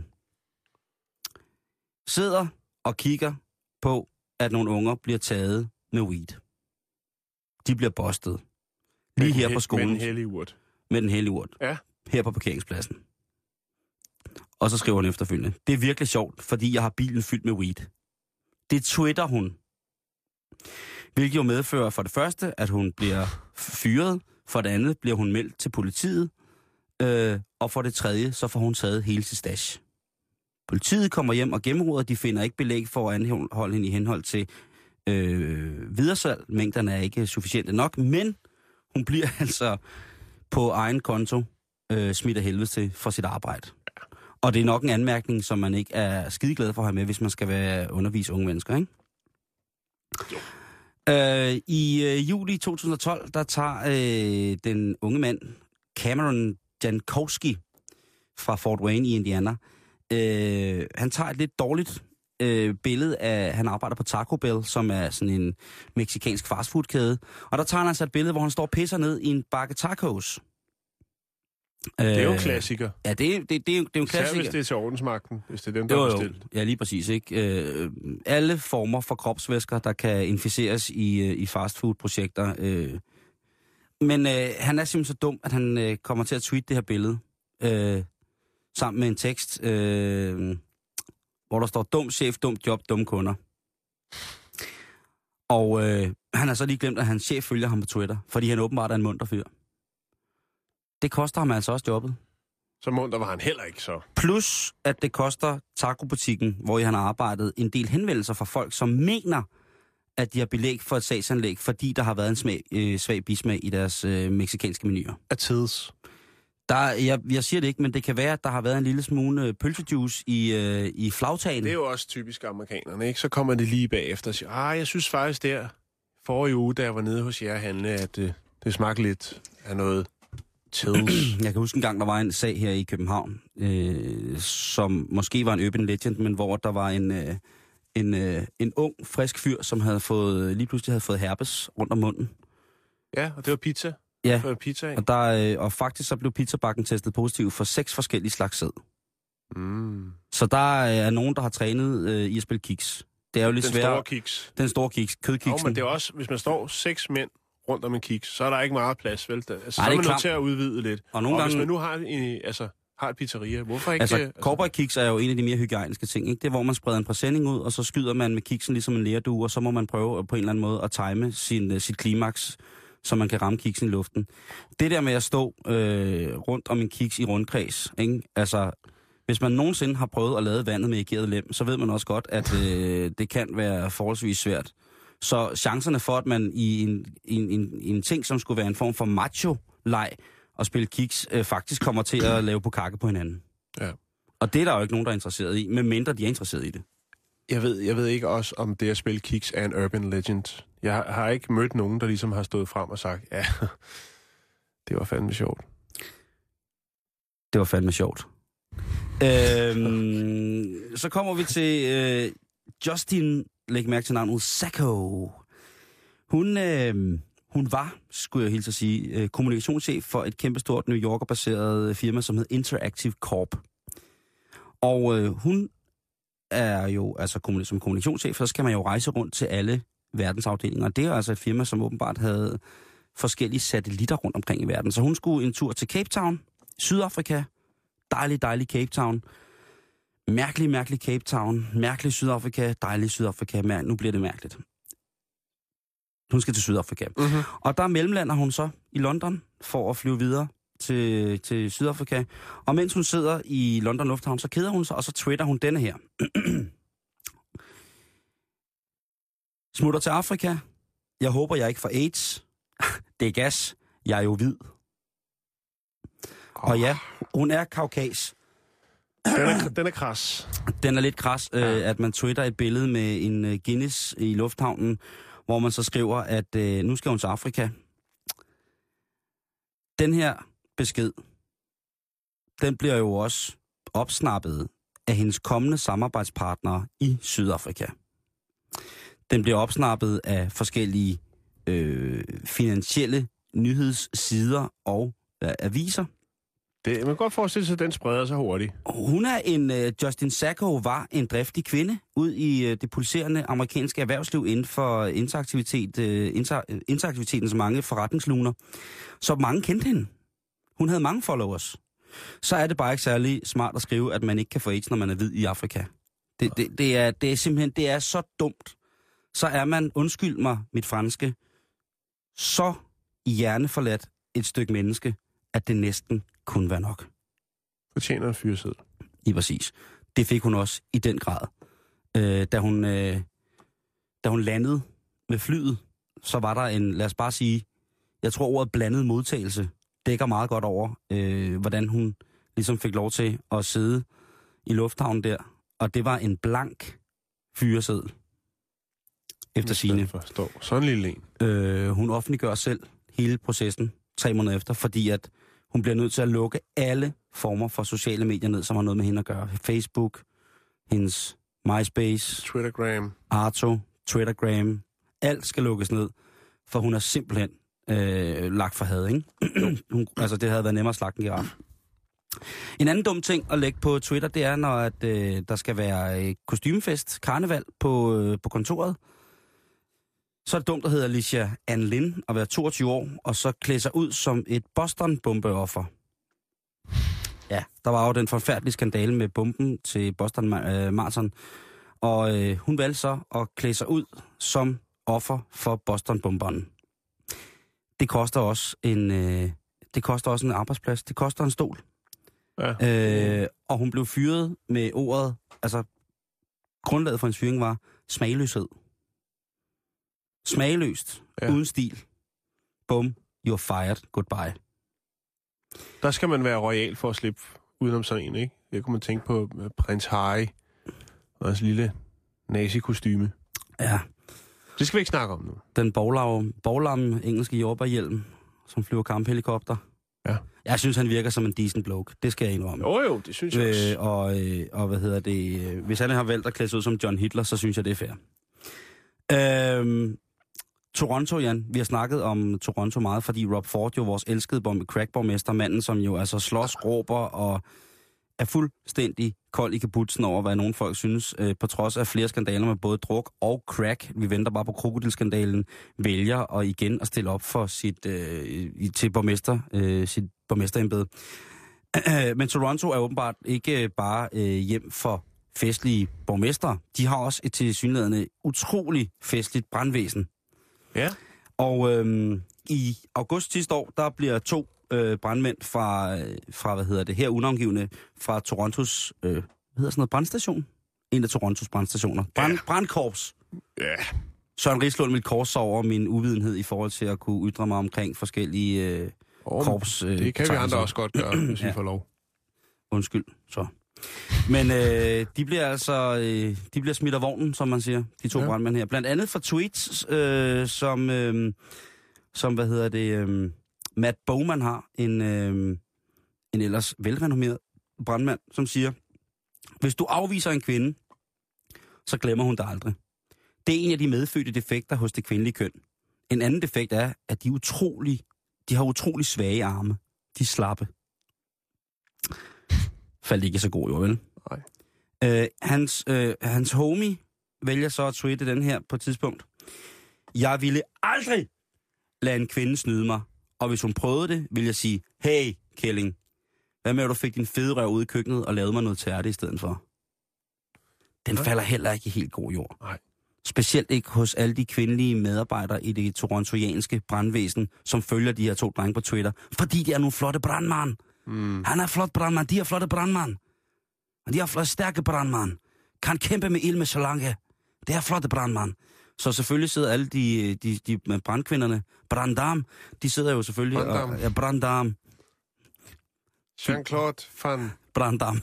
sidder og kigger på, at nogle unger bliver taget med weed. De bliver bustet. Lige her på skolen. Med den hellige urt. Med den hellige urt. Ja. Her på parkeringspladsen. Og så skriver hun efterfølgende, det er virkelig sjovt, fordi jeg har bilen fyldt med weed. Det twitter hun. Hvilket jo medfører for det første, at hun bliver fyret. For det andet bliver hun meldt til politiet. Øh, og for det tredje, så får hun taget hele sit stash. Politiet kommer hjem og gennemråder. De finder ikke belæg for at anholde hende i henhold til øh, videresalg. Mængderne er ikke sufficiente nok, men hun bliver altså på egen konto øh, smidt af helvede til for sit arbejde. Og det er nok en anmærkning, som man ikke er skideglad for at have med, hvis man skal være undervise unge mennesker, ikke? Jo. Øh, I øh, juli to tusind og tolv, der tager øh, den unge mand, Cameron Jankowski fra Fort Wayne i Indiana, øh, han tager et lidt dårligt øh, billede af, han arbejder på Taco Bell, som er sådan en mexicansk fastfoodkæde, og der tager han altså et billede, hvor han står og pisser ned i en bakke tacos. Det er jo en klassiker. Ja, det er, det, det, det er jo en klassiker. Især hvis det er til ordensmagten, hvis det er dem, der har bestilt. Ja, lige præcis. Ikke? Øh, alle former for kropsvæsker, der kan inficeres i, i fastfood-projekter. Øh. Men øh, han er simpelthen så dum, at han øh, kommer til at tweete det her billede. Øh, sammen med en tekst, øh, hvor der står, dum chef, dumt job, dumme kunder. Og øh, han har så lige glemt, at hans chef følger ham på Twitter, fordi han åbenbart er en munter fyr. Det koster ham altså også jobbet. Så munter var han heller ikke så. Plus, at det koster tacobutikken, hvor han har arbejdet, en del henvendelser fra folk, som mener, at de har belæg for et sagsanlæg, fordi der har været en smag, øh, svag bismag i deres øh, mexikanske menuer. Af tids. Der, jeg, jeg siger det ikke, men det kan være, at der har været en lille smule pølsejuice i, øh, i flagtagen. Det er jo også typisk amerikanerne, ikke? Så kommer det lige bagefter og siger, ah, jeg synes faktisk der, forrige uge, da jeg var nede hos jer handle, at øh, det smagte lidt af noget tids. Jeg kan huske en gang, der var en sag her i København, øh, som måske var en urban legend, men hvor der var en, øh, en, øh, en ung, frisk fyr, som havde fået, lige pludselig havde fået herpes rundt om munden. Ja, og det var pizza. Ja, pizza, og, der, øh, og faktisk så blev pizzabakken testet positiv for seks forskellige slags sæd. Mm. Så der er nogen, der har trænet øh, i at spille kiks. Det er jo lidt Den svært. store kiks. Den store kiks, kødkiksen. Jo, men det er også, hvis man står seks mænd rundt om en kiks, så er der ikke meget plads, vel? Altså, Nej, så er man klar. nødt til at udvide lidt. Og, nogle og gange, hvis man nu har, en, altså, har et pizzeria, hvorfor ikke... Altså, altså, cowboykiks er jo en af de mere hygiejniske ting, ikke? Det er, hvor man spreder en præsending ud, og så skyder man med kiksen ligesom en lerdue, og så må man prøve på en eller anden måde at time sin, uh, sit klimaks, så man kan ramme kiksen i luften. Det der med at stå øh, rundt om en kiks i rundkreds, ikke? Altså, hvis man nogensinde har prøvet at lade vandet med ageret lem, så ved man også godt, at øh, det kan være forholdsvis svært. Så chancerne for, at man i en, en, en, en ting, som skulle være en form for macho-leg og spille kiks, øh, faktisk kommer til at lave på kakke på hinanden. Ja. Og det er der jo ikke nogen, der er interesseret i, medmindre de er interesseret i det. Jeg ved, jeg ved ikke også, om det at spille kiks er en urban legend. Jeg har, har ikke mødt nogen, der ligesom har stået frem og sagt, ja, det var fandme sjovt. Det var fandme sjovt. øhm, så kommer vi til øh, Justin, læg mærke til navnet, Sacco. Hun, øh, hun var, skulle jeg hilse at sige, øh, kommunikationschef for et kæmpestort New Yorker-baseret firma, som hed Interactive Corp. Og øh, hun er jo, altså som kommunikationschef, så skal man jo rejse rundt til alle verdensafdelinger. Det er altså et firma, som åbenbart havde forskellige satellitter rundt omkring i verden. Så hun skulle en tur til Cape Town, Sydafrika. Dejlig, dejlig Cape Town. Mærkelig, mærkelig Cape Town. Mærkelig Sydafrika. Dejlig Sydafrika. Mær- nu bliver det mærkeligt. Hun skal til Sydafrika. Mm-hmm. Og der mellemlander hun så i London for at flyve videre til, til Sydafrika. Og mens hun sidder i London Lufthavn, så keder hun sig, og så twitter hun denne her. Smutter til Afrika. Jeg håber, jeg ikke får AIDS. Det er gas. Jeg er jo hvid. Oh. Og ja, hun er kaukas. Den er, den er kras. Den er lidt kras, øh, at man twitter et billede med en uh, Guinness i lufthavnen, hvor man så skriver, at øh, nu skal hun til Afrika. Den her besked, den bliver jo også opsnappet af hendes kommende samarbejdspartnere i Sydafrika. Den bliver opsnappet af forskellige øh, finansielle nyhedssider og øh, aviser. Det, man kan godt forestille sig, at den spreder sig hurtigt. Hun er en, uh, Justin Sacco var en driftig kvinde ud i uh, det pulserende amerikanske erhvervsliv inden for interaktivitet, uh, inter, interaktivitetens mange forretningsluner. Så mange kendte hende. Hun havde mange followers. Så er det bare ikke særlig smart at skrive, at man ikke kan få AIDS, når man er hvid i Afrika. Det, det, det, er, det er simpelthen, det er så dumt. Så er man, undskyld mig mit franske, så hjerneforladt et stykke menneske, at det næsten kunne være nok. Fortjener en fyrsæd. I præcis. Det fik hun også i den grad. Øh, da, hun, øh, da hun landede med flyet, så var der en, lad os bare sige, jeg tror ordet blandet modtagelse dækker meget godt over, øh, hvordan hun ligesom fik lov til at sidde i lufthavnen der. Og det var en blank fyreseddel. Efter sigende. Forstår. Sådan en lille en. Øh, hun offentliggør selv hele processen tre måneder efter, fordi at hun bliver nødt til at lukke alle former for sociale medier ned, som har noget med hende at gøre. Facebook, hendes MySpace, Twittergram, Arto, Twittergram. Alt skal lukkes ned, for hun er simpelthen øh, lagt for had, ikke? hun, altså, det havde været nemmere at slagte en giraf. En anden dum ting at lægge på Twitter, det er, når at, øh, der skal være øh, kostymefest, karneval på, øh, på kontoret. Så er det dumt, der hedder Alicia Ann Lind at være toogtyve år, og så klæde sig ud som et Boston-bombeoffer. Ja, der var jo den forfærdelige skandale med bomben til Boston øh, Marathon, og øh, hun valgte så at klæde sig ud som offer for Boston-bomberen. Det koster også en, øh, det koster også en arbejdsplads. Det koster en stol. Ja. Øh, og hun blev fyret med ordet, altså grundlaget for hendes fyring var smagløshed. Smagløst, ja. Uden stil. Bum, you're fired, goodbye. Der skal man være royal for at slippe udenom sådan en, ikke? Jeg kunne man tænke på prins Harry og hans lille nazi-kostyme. Ja. Det skal vi ikke snakke om nu. Den boglamme engelske jordbærhjelm, som flyver kamphelikopter. Ja. Jeg synes, han virker som en decent bloke. Det skal jeg indrømme. Jo jo, det synes jeg også. Øh, og, øh, og hvad hedder det? Øh, hvis han har valgt at klæde sig ud som John Hitler, så synes jeg, det er fair. Øh, Toronto, Jan. Vi har snakket om Toronto meget, fordi Rob Ford jo vores elskede bombe crackborgmester, manden, som jo altså slås, råber og er fuldstændig kold i kabutsen over, hvad nogle folk synes, øh, på trods af flere skandaler med både druk og crack. Vi venter bare på krokodilskandalen, vælger og igen at stille op for sit øh, til borgmester, øh, sit borgmesterembede. Men Toronto er åbenbart ikke bare øh, hjem for festlige borgmestre. De har også et tilsyneladende utrolig festligt brandvæsen. Ja. Og øhm, i august sidste år, der bliver to øh, brandmænd fra, fra, hvad hedder det, her unavngivne, fra Torontos, øh, hvad hedder sådan noget, brandstation? En af Torontos brandstationer. Brand, ja. Brandkorps. Ja. Søren Rislund vil korse over min uvidenhed i forhold til at kunne ytre mig omkring forskellige øh, oh, korps. Øh, det kan vi andre også godt gøre, hvis ja. vi får lov. Undskyld, så. Men øh, de bliver altså øh, de bliver smidt af vognen, som man siger, de to ja. brandmænd her. Blandt andet for tweets, øh, som, øh, som, hvad hedder det, øh, Matt Bowman har, en, øh, en ellers velrenommeret brandmand, som siger, hvis du afviser en kvinde, så glemmer hun dig aldrig. Det er en af de medfødte defekter hos det kvindelige køn. En anden defekt er, at de, utrolig, de har utrolig svage arme. De er slappe. Faldt ikke så god, jo vel? Nej. Øh, hans, øh, hans homie vælger så at tweete den her på et tidspunkt. Jeg ville aldrig lade en kvinde snyde mig, og hvis hun prøvede det, ville jeg sige, hey, kælling, hvad med, at du fik din fede røv ud i køkkenet og lavede mig noget tærte i stedet for? Den Nej. falder heller ikke i helt god jord. Nej. Specielt ikke hos alle de kvindelige medarbejdere i det torontoianske brandvæsen, som følger de her to drenge på Twitter, fordi de er nogle flotte brandmænd. Mm. Han er flot brandmand, de er flotte brandmand. Og de er flotte, stærke brandmand. Kan kæmpe med ild med salange. Det er flotte brandmand. Så selvfølgelig sidder alle de, de, de brandkvinderne, branddam, de sidder jo selvfølgelig... Branddam. Og, ja, branddam. Jean-Claude Van... Branddam.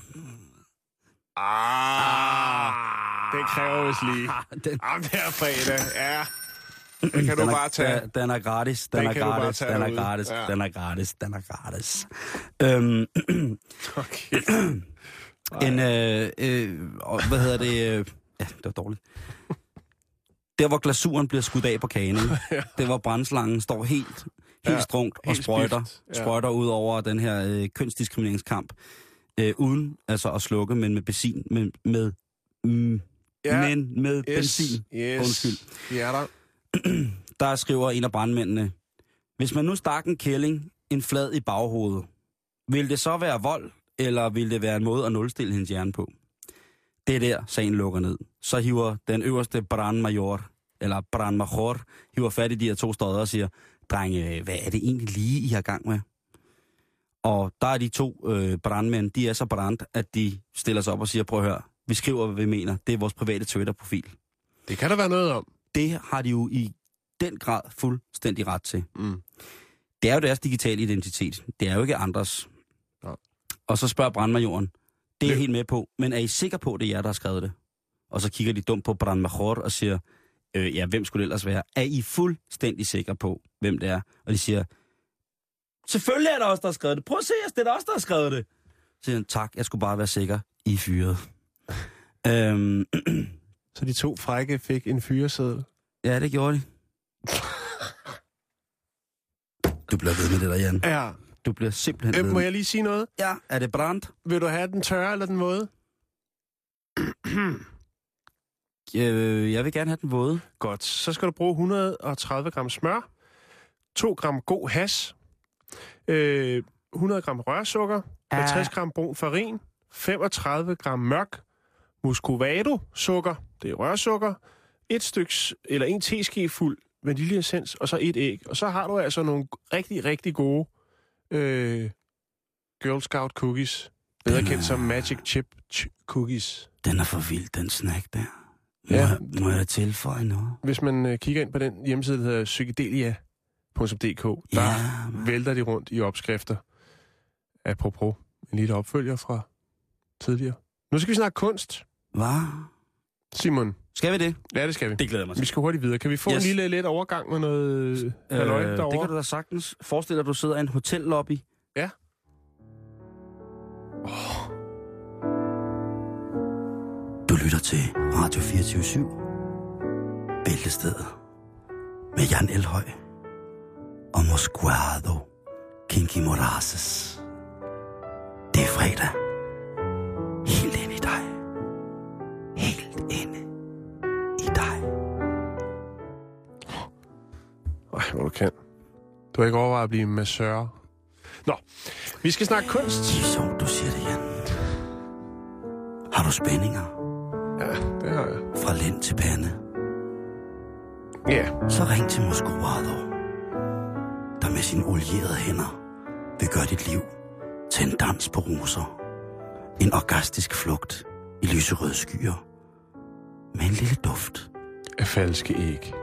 Ah, det kræver vist lige. Den... Jamen, det er fredag, ja. Det kan den du er, bare tage. Den, den er gratis, den, den er gratis, den er gratis, ja. den er gratis, den er gratis. Øhm, okay. en, øh, øh, hvad hedder det? Øh, ja, det var dårligt. Der, hvor glasuren bliver skudt af på kagen, ja. Det var brandslangen står helt, helt ja, strungt og sprøjter, ja. sprøjter ud over den her øh, kønsdiskrimineringskamp. Øh, uden altså at slukke, men med benzin, med, med, mm, ja. men med yes. benzin. Yes. Undskyld. Ja, der. Der skriver en af brandmændene, hvis man nu stak en kælling en flad i baghovedet, vil det så være vold, eller vil det være en måde at nulstille hendes hjerne på? Det er der, sagen lukker ned. Så hiver den øverste brandmajor, eller brandmajor, hiver fat i de her to stodder og siger, drenge, hvad er det egentlig lige, I har gang med? Og der er de to øh, brandmænd, de er så brændt, at de stiller sig op og siger, prøv at høre, vi skriver, hvad vi mener. Det er vores private Twitter-profil. Det kan der være noget om. Det har de jo i den grad fuldstændig ret til. Mm. Det er jo deres digitale identitet. Det er jo ikke andres. Ja. Og så spørger brandmajoren, det er jeg helt med på, men er I sikre på, at det er jer, der har skrevet det? Og så kigger de dumt på brandmajor og siger, øh, ja, hvem skulle det ellers være? Er I fuldstændig sikre på, hvem det er? Og de siger, selvfølgelig er der også der har skrevet det. Prøv at se os, det er der også, der har skrevet det. Så siger han, tak, jeg skulle bare være sikker. I fyret. øhm, Så de to frække fik en fyreseddel? Ja, det gjorde de. Du bliver ved med det der, Jan. Ja, Du bliver simpelthen... Øh, må jeg lige sige noget? Ja, er det brændt? Vil du have den tørre eller den våde? øh, jeg vil gerne have den våde. Godt. Så skal du bruge et hundrede og tredive gram smør, to gram god hash, øh, hundrede gram rørsukker, halvtreds gram brun farin, femogtredive gram mørk muscovado sukker, det er rørsukker, et styks eller en teske fuld vaniljeessens, og så et æg. Og så har du altså nogle rigtig, rigtig gode øh, Girl Scout cookies, bedre Den er... kendt som Magic Chip ch- Cookies. Den er for vild, den snack der. Må, Ja. jeg, må jeg tilføje noget? Hvis man øh, kigger ind på den hjemmeside, der hedder psykedelia punktum d k, der Ja, vælter de rundt i opskrifter. Apropos en lille opfølger fra tidligere. Nu skal vi snakke kunst. hvad? Simon. Skal vi det? Ja, det skal vi. Det glæder mig Vi skal hurtigt videre. Kan vi få Yes. en lille let overgang med noget øh, halløj øh, derovre? Det kan du da sagtens. Forestil dig, at du sidder i en hotellobby. Ja. Oh. Du lytter til Radio fireogtyve syv. Bæltestedet. Med Jan Elhøj. Og Mosquado Kinky Moraces. Det er fredag. Helt ind i dig. Helt inde i dig. Ej, hvor du kan. Du har ikke overvejet at blive massør. Nå, vi skal snakke kunst. Det er sjovt, du siger det, Jan. Har du spændinger? Ja, det har jeg. Fra lænd til pande. Ja. Så ring til Mosquado, der med sine olierede hænder vil gøre dit liv til en dans på roser. En orgastisk flugt i lyserøde skyer. Med en lille duft. Af falske æg.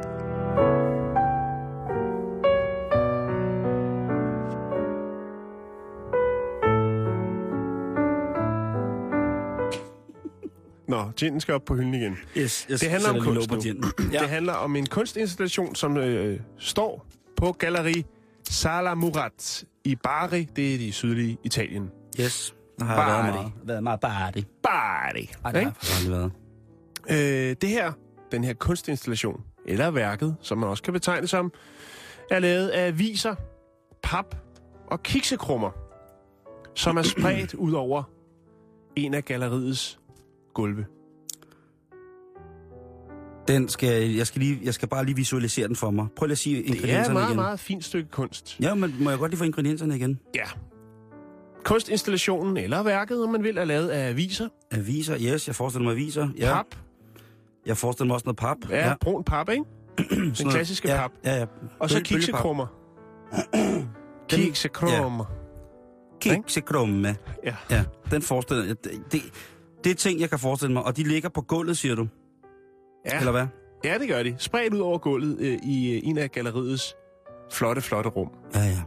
Nå, ginen skal op på hylden igen. Yes, yes, Det handler om kunst nu. Ja. Det handler om en kunstinstallation, som øh, står på Galleri Sala Murat i Bari. Det er det sydlige Italien. Yes, der har jeg været Bari. meget, været meget Bari. Bari. Ej, det har jeg faktisk aldrig været. Øh, det her, den her kunstinstallation, eller værket, som man også kan betegne som, er lavet af aviser, pap og kiksekrummer, som er spredt ud over en af galleriets gulve. Den skal, jeg, skal lige, jeg skal bare lige visualisere den for mig. Prøv lige at sige Det er ingredienserne et meget, igen. meget fint stykke kunst. Ja, men må jeg godt lige få ingredienserne igen? Ja. Kunstinstallationen, eller værket, om man vil, er lavet af aviser, Aviser, yes, jeg forestiller mig aviser. Ja. pap, Jeg forestiller mig også noget pap. ja, brun pap, ikke? Den Sådan klassiske noget- pap. Ja, ja. Og så Bølge- bølgepap. kiksekrummer. Kiksekrummer. Kiksekrumme. Ja. Ja, den forestiller jeg. Det, det, det er ting, jeg kan forestille mig. Og de ligger på gulvet, siger du? Ja. Eller hvad? Ja, det gør de. Spredt ud over gulvet øh, i øh, en af galleriets flotte, flotte rum. Ja, ja.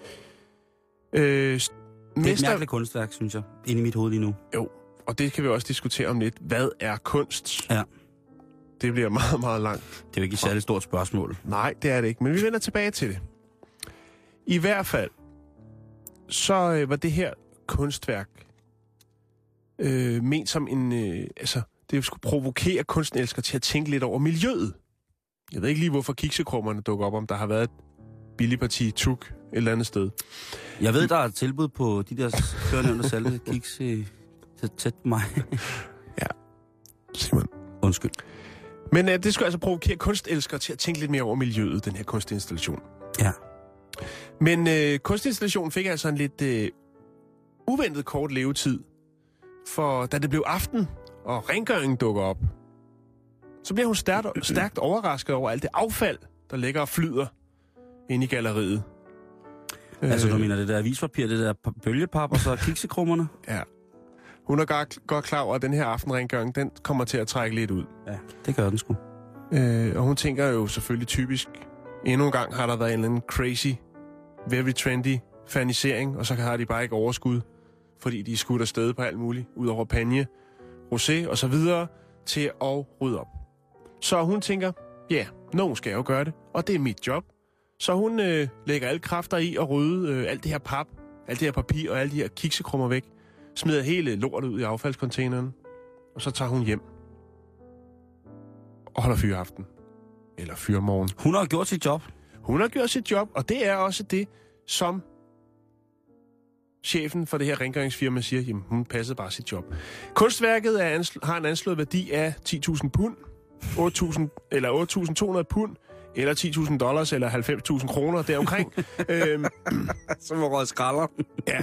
Øh, Det er et mester... mærkeligt kunstværk, synes jeg. Inde i mit hoved lige nu. Jo, og det kan vi også diskutere om lidt. Hvad er kunst? Ja. Det bliver meget, meget langt. Det er jo ikke et særligt stort spørgsmål. Nej, det er det ikke, men vi vender tilbage til det. I hvert fald, så øh, var det her kunstværk øh, ment som en... Øh, altså, det skulle provokere kunstenelskere til at tænke lidt over miljøet. Jeg ved ikke lige, hvorfor kiksekrummerne dukker op, om der har været et billigt parti tuk et eller andet sted. Jeg ved, der er et tilbud på de der førnævnte salte kiks øh, tæt, tæt på mig. Simon. Undskyld. Men øh, det skulle altså provokere kunstelskere til at tænke lidt mere over miljøet, den her kunstinstallation. Ja. Men øh, kunstinstallationen fik altså en lidt øh, uventet kort levetid. For da det blev aften, og rengøringen dukker op, så bliver hun stærkt, stærkt overrasket over alt det affald, der ligger og flyder inde i galleriet. Altså, du Øh, mener det der avispapir, det der pa- bølgepap, og så kiksekrummerne? Ja. Hun er godt, godt klar over, at den her aftenrengøring, den kommer til at trække lidt ud. Ja, det gør den sgu. Øh, og hun tænker jo selvfølgelig typisk, endnu en gang har der været en eller anden crazy, very trendy fanisering, og så har de bare ikke overskud, fordi de er skudt afsted på alt muligt, ud over panje, rosé og så videre, til at rydde op. Så hun tænker, ja, yeah, nogen skal jo gøre det, og det er mit job. Så hun øh, lægger alle kræfter i at rydde øh, alt det her pap, alt det her papir og alle de her kiksekrummer væk, smider hele lortet ud i affaldscontaineren, og så tager hun hjem og holder fyraften. Eller fyrmorgen. Hun har gjort sit job. Hun har gjort sit job, og det er også det, som chefen for det her rengøringsfirma siger, jamen hun passede bare sit job. Kunstværket er ansl- har en anslået værdi af ti tusind pund, otte tusind eller otte tusind to hundrede pund, eller ti tusind dollars, eller halvfems tusind kroner deromkring. øhm, Som var røget skralder. ja.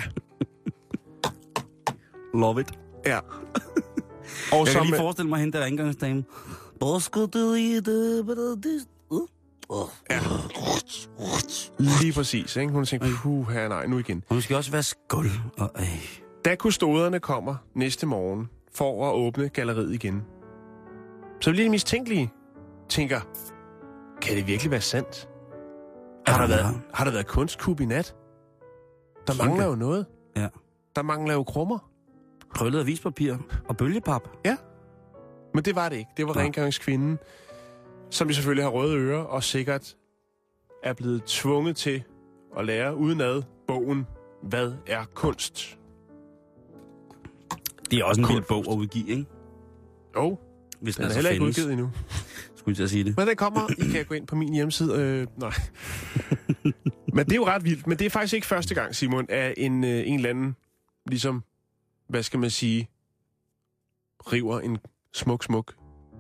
Love it. Ja. Og Og jeg så kan lige med, forestille mig hende der rengøringsdame. Hvor skulle du i det? ja. Lige præcis, ikke? Hun tænkte, puh, her nej, nu igen. Og hun skal også være skuld. Og, øh. Da kustoderne kommer næste morgen for at åbne galleriet igen, så bliver de mistænkelige. Tænker, kan det virkelig være sandt? Har der været, har der været kunstkub i nat? Der Kæmpe. mangler jo noget. Ja. Der mangler jo krummer. Krøllet avispapir og bølgepap. Ja. Men det var det ikke. Det var Nej. rengøringskvinden, som jo selvfølgelig har røde ører og sikkert er blevet tvunget til at lære udenad bogen, hvad er kunst? Det er også en Kunst. vild bog at udgive, ikke? Jo, Hvis den den er altså heller ikke findes. udgivet endnu. Skulle jeg til at sige det. Men den kommer, I kan gå ind på min hjemmeside. Øh, nej. Men det er jo ret vildt. Men det er faktisk ikke første gang, Simon, at en, øh, en eller anden, ligesom, hvad skal man sige, river en smuk, smuk,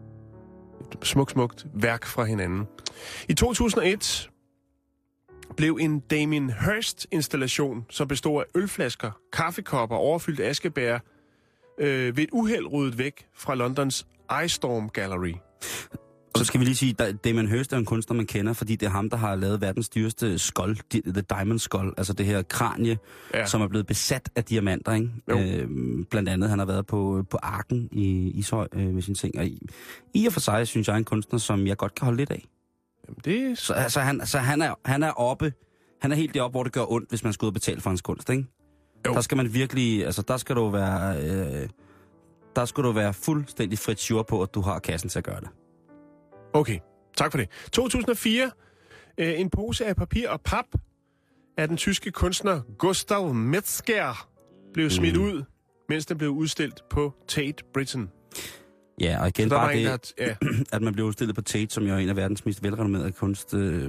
smuk, smukt værk fra hinanden. I to tusind og et blev en Damien Hirst-installation, som bestod af ølflasker, kaffekopper og overfyldt askebær, øh, ved et uheld ryddet væk fra Londons Eye-Storm Gallery. Så skal vi lige sige, at Damien Hirst er en kunstner, man kender, fordi det er ham, der har lavet verdens dyreste skål, The Diamond Skull, altså det her kranie, Ja. som er blevet besat af diamanter, ikke? Øh, blandt andet, han har været på, på Arken i Ishøj øh, med sine ting, og i, i og for sig synes jeg er en kunstner, som jeg godt kan holde lidt af. Jamen, det er... Så altså, han, så han, er, han er oppe, han er helt deroppe, hvor det gør ondt, hvis man skal ud og betale for hans kunst, ikke? Jo. Der skal man virkelig, altså der skal du være, øh, der skal du være fuldstændig frit sure på, at du har kassen til at gøre det. Okay, tak for det. to tusind og fire. Øh, en pose af papir og pap af den tyske kunstner Gustav Metzger blev smidt Mm. ud, mens den blev udstillet på Tate Britain. Ja, og igen Så der var bare en, det, der... Ja, at man blev udstillet på Tate, som jo er en af verdens mest velrenommerede kunst, øh,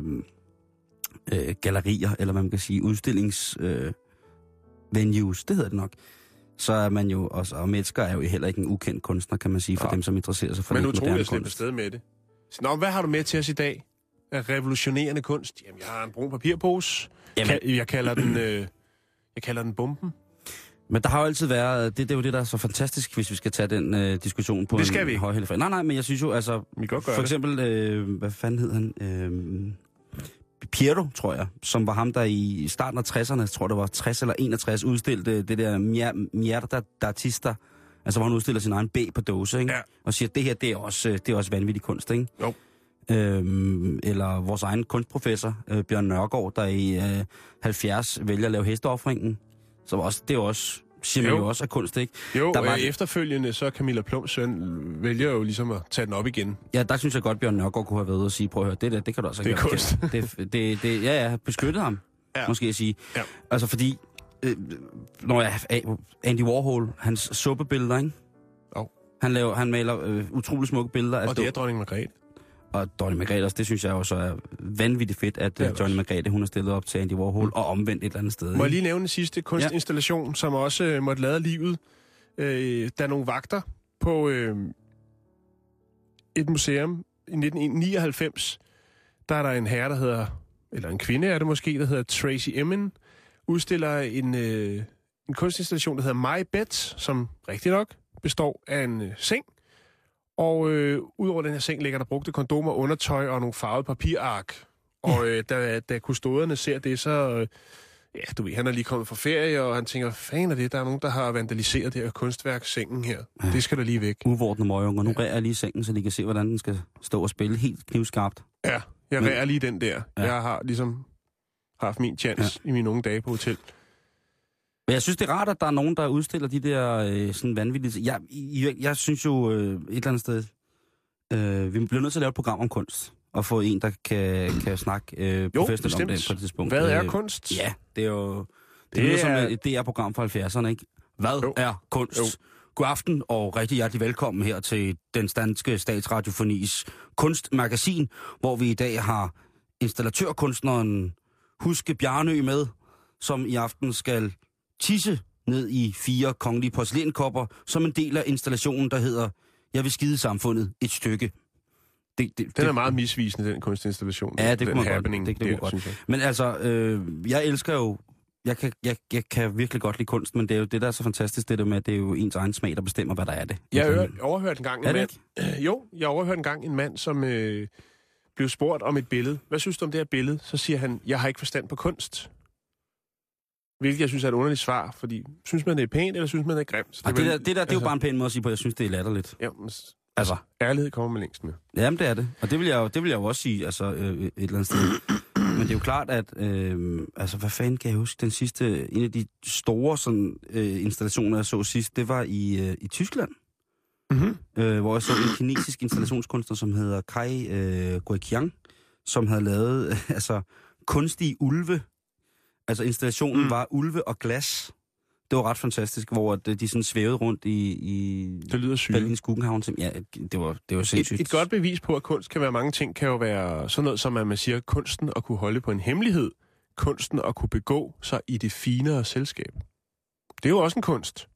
øh, gallerier, eller hvad man kan sige, udstillings øh, venues, det hedder det nok. Så er man jo også, og Metzger er jo heller ikke en ukendt kunstner, kan man sige, for Ja. dem, som interesserer sig for men den utroligt moderne at slippe kunst. afsted med det. Så, nå, hvad har du med til os i dag? Af revolutionerende kunst? Jamen, jeg har en brun papirpose. Jamen. Ka- jeg kalder den... Øh, jeg kalder den bomben. Men der har jo altid været, det, det er jo det, der er så fantastisk, hvis vi skal tage den øh, diskussion på Det skal en vi ikke. højhældig fredag. Nej, nej, men jeg synes jo, altså, Vi kan godt gøre for det. eksempel, øh, hvad fanden hed han? Øh, Piero, tror jeg, som var ham, der i starten af tresserne, jeg tror det var tres eller enogtres, udstillede det der Mierda d'Artista, altså hvor han udstiller sin egen B på dåse, ikke? Ja. Og siger, at det her, det er også, det er også vanvittig kunst, ikke? Jo. Øhm, eller vores egen kunstprofessor, øh, Bjørn Nørgaard, der i øh, halvfjerds vælger at lave hesteoffringen, så også, det er jo også, siger man Jo. jo også er kunst, ikke? Jo, Der og var- øh, efterfølgende, så Camilla Plums søn vælger jo ligesom at tage den op igen. Ja, der synes jeg godt, Bjørn Nørgaard kunne have været ude og sige, prøv at høre, det der, det kan du også Det er gøre kunst. bekendt. det, det, det, ja, ja, beskyttet ham, Ja. ja. måske at sige. Ja. Altså fordi, øh, når jeg, Andy Warhol, hans suppebilleder, ikke? Jo. Han, laver, han maler øh, utrolig smukke billeder af Og det er dum- dronning Margrethe. og Johnny Margrethe også. Det synes jeg jo så er vanvittigt fedt, at Det er uh, det Johnny også. Margrethe, hun har stillet op til Andy Warhol, mm. og omvendt et eller andet sted. Må jeg ikke? lige nævne den sidste kunstinstallation, ja. som også øh, måtte lade livet. Øh, der er nogle vagter på øh, et museum i nitten nioghalvfems. Der er der en herre, der hedder, eller en kvinde er det måske, der hedder Tracy Emin, udstiller en, øh, en kunstinstallation, der hedder My Bed, som rigtig nok består af en øh, seng. Og øh, ud over den her seng ligger der brugte kondomer, undertøj og nogle farvede papirark. Og øh, da, da kustoderne ser det, så... Øh, ja, du ved, han er lige kommet fra ferie, og han tænker, fanden er det, der er nogen, der har vandaliseret det her kunstværk, sengen her. Ja. Det skal der lige væk. Uvordne møgunger. Nu rærer jeg lige sengen, så de kan se, hvordan den skal stå og spille helt knivskarpt. Ja, jeg Men- rærer lige den der. Ja. Jeg har ligesom haft min chance ja. i mine unge dage på hotel. Men jeg synes, det er rart, at der er nogen, der udstiller de der øh, sådan vanvittige... Jeg, jeg, jeg synes jo øh, et eller andet sted, øh, vi bliver nødt til at lave et program om kunst, og få en, der kan, kan snakke øh, professionelt om det på et tidspunkt. Hvad er Øh, kunst? Ja, det er jo... Det, Det lyder som er- et D R-program fra halvfjerdserne, ikke? Hvad Jo. er kunst? Jo. God aften og rigtig hjertelig velkommen her til den danske statsradiofonis kunstmagasin, hvor vi i dag har installatørkunstneren Huske Bjarnø med, som i aften skal tisse ned i fire kongelige porcelænkopper, som en del af installationen, der hedder Jeg vil skide samfundet et stykke. Det, det, den det, er meget misvisende, den kunstinstallation. Ja, det den kunne man happening, godt. Det, det der, kunne godt. Men altså, øh, jeg elsker jo... Jeg kan, jeg, jeg kan virkelig godt lide kunst, men det er jo det, der er så fantastisk, det der med, at det er jo ens egen smag, der bestemmer, hvad der er det. Jeg overhørte en gang en er mand... Øh, jo, jeg overhørte en gang en mand, som øh, blev spurgt om et billede. Hvad synes du om det her billede? Så siger han, jeg har ikke forstand på kunst. Hvilket jeg synes er et underligt svar, fordi synes man, det er pænt, eller synes man, det er grimt? Det, det, der, det der, det er altså, jo bare en pæn måde at sige på, jeg synes, det er latterligt. Ja, men, altså, ærlighed kommer man længst med. Jamen, det er det. Og det vil jeg jo, det vil jeg jo også sige, altså øh, et eller andet sted. Men det er jo klart, at, øh, altså hvad fanden kan jeg huske, den sidste, en af de store sådan, øh, installationer, jeg så sidst, det var i, øh, i Tyskland. Mm-hmm. Øh, hvor jeg så en kinesisk installationskunstner, som hedder Kai øh, Guoqiang, som havde lavet øh, altså kunstige ulve. Altså installationen mm. var ulve og glas. Det var ret fantastisk, hvor de sådan svævede rundt i, i det lyder sygt. Berlins Guggenhavn. Ja, det var, det var sindssygt. Et, et godt bevis på, at kunst kan være mange ting, kan jo være sådan noget, som at man siger, kunsten at kunne holde på en hemmelighed. Kunsten at kunne begå sig i det finere selskab. Det er jo også en kunst.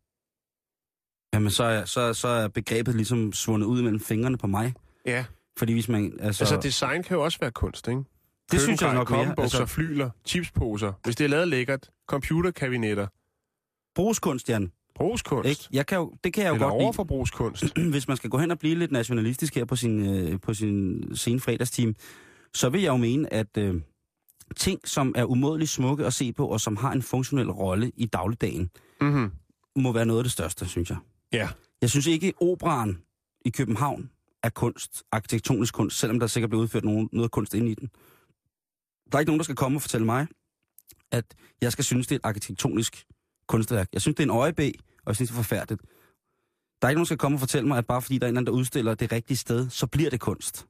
Jamen, så er, så, så er begrebet ligesom svundet ud mellem fingrene på mig. Ja. Fordi hvis man... Altså, altså design kan jo også være kunst, ikke? Det synes jeg nok mere. Koppenbukser, altså, flyler, chipsposer. Hvis det er lavet lækkert. Computerkabinetter. Brugskunst, Jan. Brugskunst? Ikke? Jeg kan jo, det kan jeg jo Eller godt lide. overforbrugskunst. Hvis man skal gå hen og blive lidt nationalistisk her på sin, øh, på sin sene fredagsteam, så vil jeg jo mene, at øh, ting, som er umådeligt smukke at se på, og som har en funktionel rolle i dagligdagen, mm-hmm. må være noget af det største, synes jeg. Ja. Jeg synes ikke, operaen i København er kunst, arkitektonisk kunst, selvom der sikkert bliver udført nogen, noget kunst inde i den. Der er ikke nogen, der skal komme og fortælle mig, at jeg skal synes, det er et arkitektonisk kunstværk. Jeg synes, det er en øjebæ, og jeg synes, det er forfærdeligt. Der er ikke nogen, der skal komme og fortælle mig, at bare fordi der er en anden, der udstiller det rigtige sted, så bliver det kunst.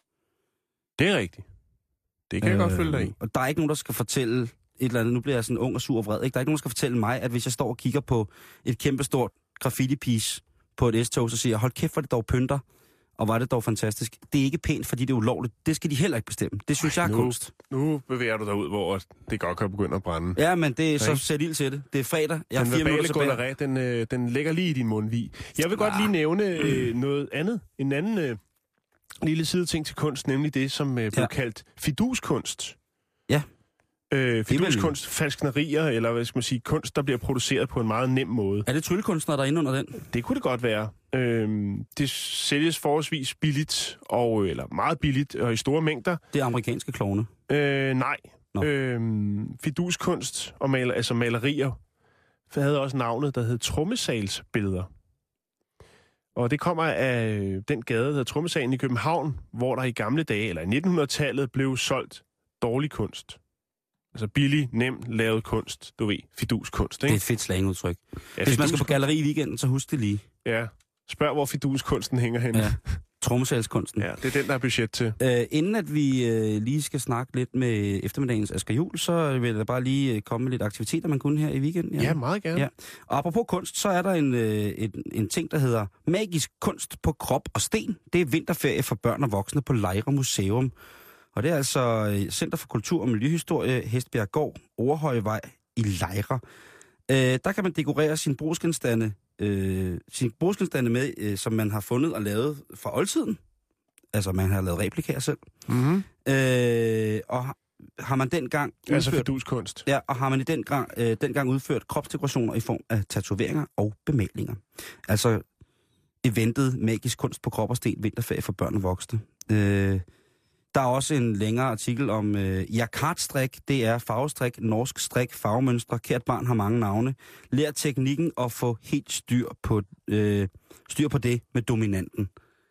Det er rigtigt. Det kan øh, jeg godt følge dig i. Og der er ikke nogen, der skal fortælle et eller andet. Nu bliver jeg sådan ung og sur og vred. Ikke? Der er ikke nogen, der skal fortælle mig, at hvis jeg står og kigger på et kæmpestort graffiti-piece på et S-tog, så siger jeg, hold kæft, hvor det dog pynter. Og var det dog fantastisk. Det er ikke pænt, fordi det er ulovligt. Det skal de heller ikke bestemme. Det synes Ej, jeg er nu, kunst. Nu bevæger du dig ud, hvor det godt kan begynde at brænde. Ja, men det er så sæt ild til det. Det er fredag. Jeg har den fire minutter tilbage. Den, øh, den ligger lige i din mundvig. Jeg vil godt lige nævne øh, noget andet. En anden øh, lille side ting til kunst, nemlig det, som øh, blev ja. kaldt fiduskunst. Ja. Øh, fiduskunst, falsknerier, eller hvad skal man sige, kunst, der bliver produceret på en meget nem måde. Er det tryllekunstnere, der er inde under den? Det kunne det godt være. Øhm, det sælges forholdsvis billigt, og, eller meget billigt, og i store mængder. Det er amerikanske klovne? Øh, nej. Øhm, fiduskunst og maler, altså malerier havde også navnet, der hed trommesalsbilleder. Og det kommer af den gade, der hedder Trommesalen i København, hvor der i gamle dage, eller i nittenhundredetallet, blev solgt dårlig kunst. Altså billig, nem, lavet kunst. Du ved, fiduskunst, ikke? Det er et fedt slangudtryk. Ja, Hvis man skal på galleri i weekenden, så husk det lige. Ja. Spørg, hvor fiduskunsten hænger hen. Ja. Trommesalskunsten. Ja, det er den, der er budget til. Øh, inden at vi øh, lige skal snakke lidt med eftermiddagens Asger Juhl, så vil jeg bare lige øh, komme med lidt aktiviteter, man kunne her i weekenden. Ja, ja meget gerne. Ja. Og apropos kunst, så er der en, øh, en, en ting, der hedder magisk kunst på krop og sten. Det er vinterferie for børn og voksne på Lejre Museum. Og det er altså Center for Kultur og Miljøhistorie, Hestbjerggård, Overhøjvej i Lejre. Øh, der kan man dekorere sin brugsgenstande, øh, sin brugsgenstande med, øh, som man har fundet og lavet fra oldtiden. Altså, man har lavet replikaer selv. Mm-hmm. Øh, og har man dengang udført, altså fiduskunst. Ja, og har man i den gang, øh, dengang udført kropsdekorationer i form af tatoveringer og bemalinger. Altså eventet Magisk kunst på krop og sten, vinterferie for børn og voksne. Øh, Der er også en længere artikel om øh, jacquardstrik. Det er farvestrik, norsk strik, farvemønstre. Kært barn har mange navne. Lær teknikken og få helt styr på, øh, styr på det med dominanten.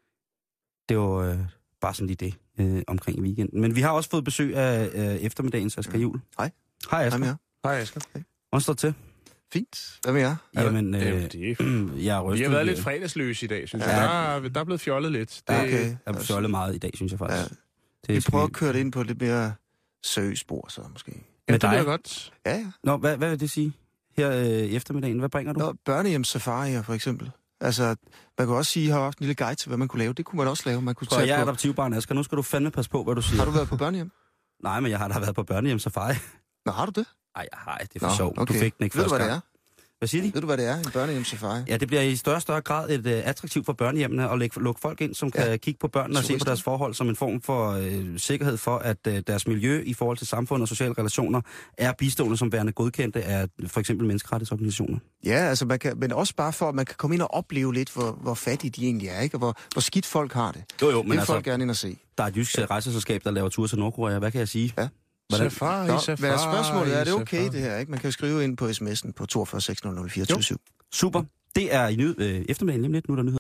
Det var øh, bare sådan lige det øh, omkring weekenden. Men vi har også fået besøg af øh, eftermiddagens Asger Juhl. Hej. Hej Asger. Hej, Hej Asger. Hej. Hvordan står det til? Fint. Hvad med jer? Jamen, øh, det er jeg er rystet. Vi har været lidt fredagsløse i dag, synes ja. jeg. Der, der er blevet fjollet lidt. Det, okay. Jeg er fjollet meget i dag, synes jeg faktisk. Ja. Vi prøver at køre det ind på et lidt mere seriøst spor, så måske. Ja, det bliver godt. Ja, ja. Nå, hvad, hvad vil det sige her øh, eftermiddagen? Hvad bringer du? Nå, børnehjemssafarier for eksempel. Altså, man kan også sige, at I har haft en lille guide til, hvad man kunne lave. Det kunne man også lave. Man kunne så jeg er adoptivbarn, Asger. Nu skal du fandme passe på, hvad du siger. Har du været på børnehjem? Nej, men jeg har da været på børnehjem safari. Nå, har du det? Nej, jeg har det er for sjov. Okay. Du fik den ikke Ved første du, hvad det Hvad siger de? Ved du, hvad det er? En børnehjemssafari? Ja, det bliver i større og større grad et uh, attraktivt for børnehjemmene at lægge, lukke folk ind, som kan Ja. kigge på børnene og se på Turister. deres forhold som en form for uh, sikkerhed for, at uh, deres miljø i forhold til samfund og sociale relationer er bistående som værende godkendte af for eksempel menneskerettighedsorganisationer. Ja, altså man kan, men også bare for, at man kan komme ind og opleve lidt, hvor, hvor fattige de egentlig er, ikke? Og hvor, hvor skidt folk har det. Jo, jo, Det men vil altså, folk gerne ind og se. der er et jysk ja. rejseselskab, der laver ture til Nordkorea. Hvad kan jeg sige? Ja. Hvordan? Safari, Nå, safari, hvad er spørgsmålet? Er det okay, safari. det her, ikke? Man kan jo skrive ind på sms'en på toogfyrre seks nul nul fire to syv. Super. Det er i ny, øh, eftermiddagen lige om lidt. Nu er der nyheder.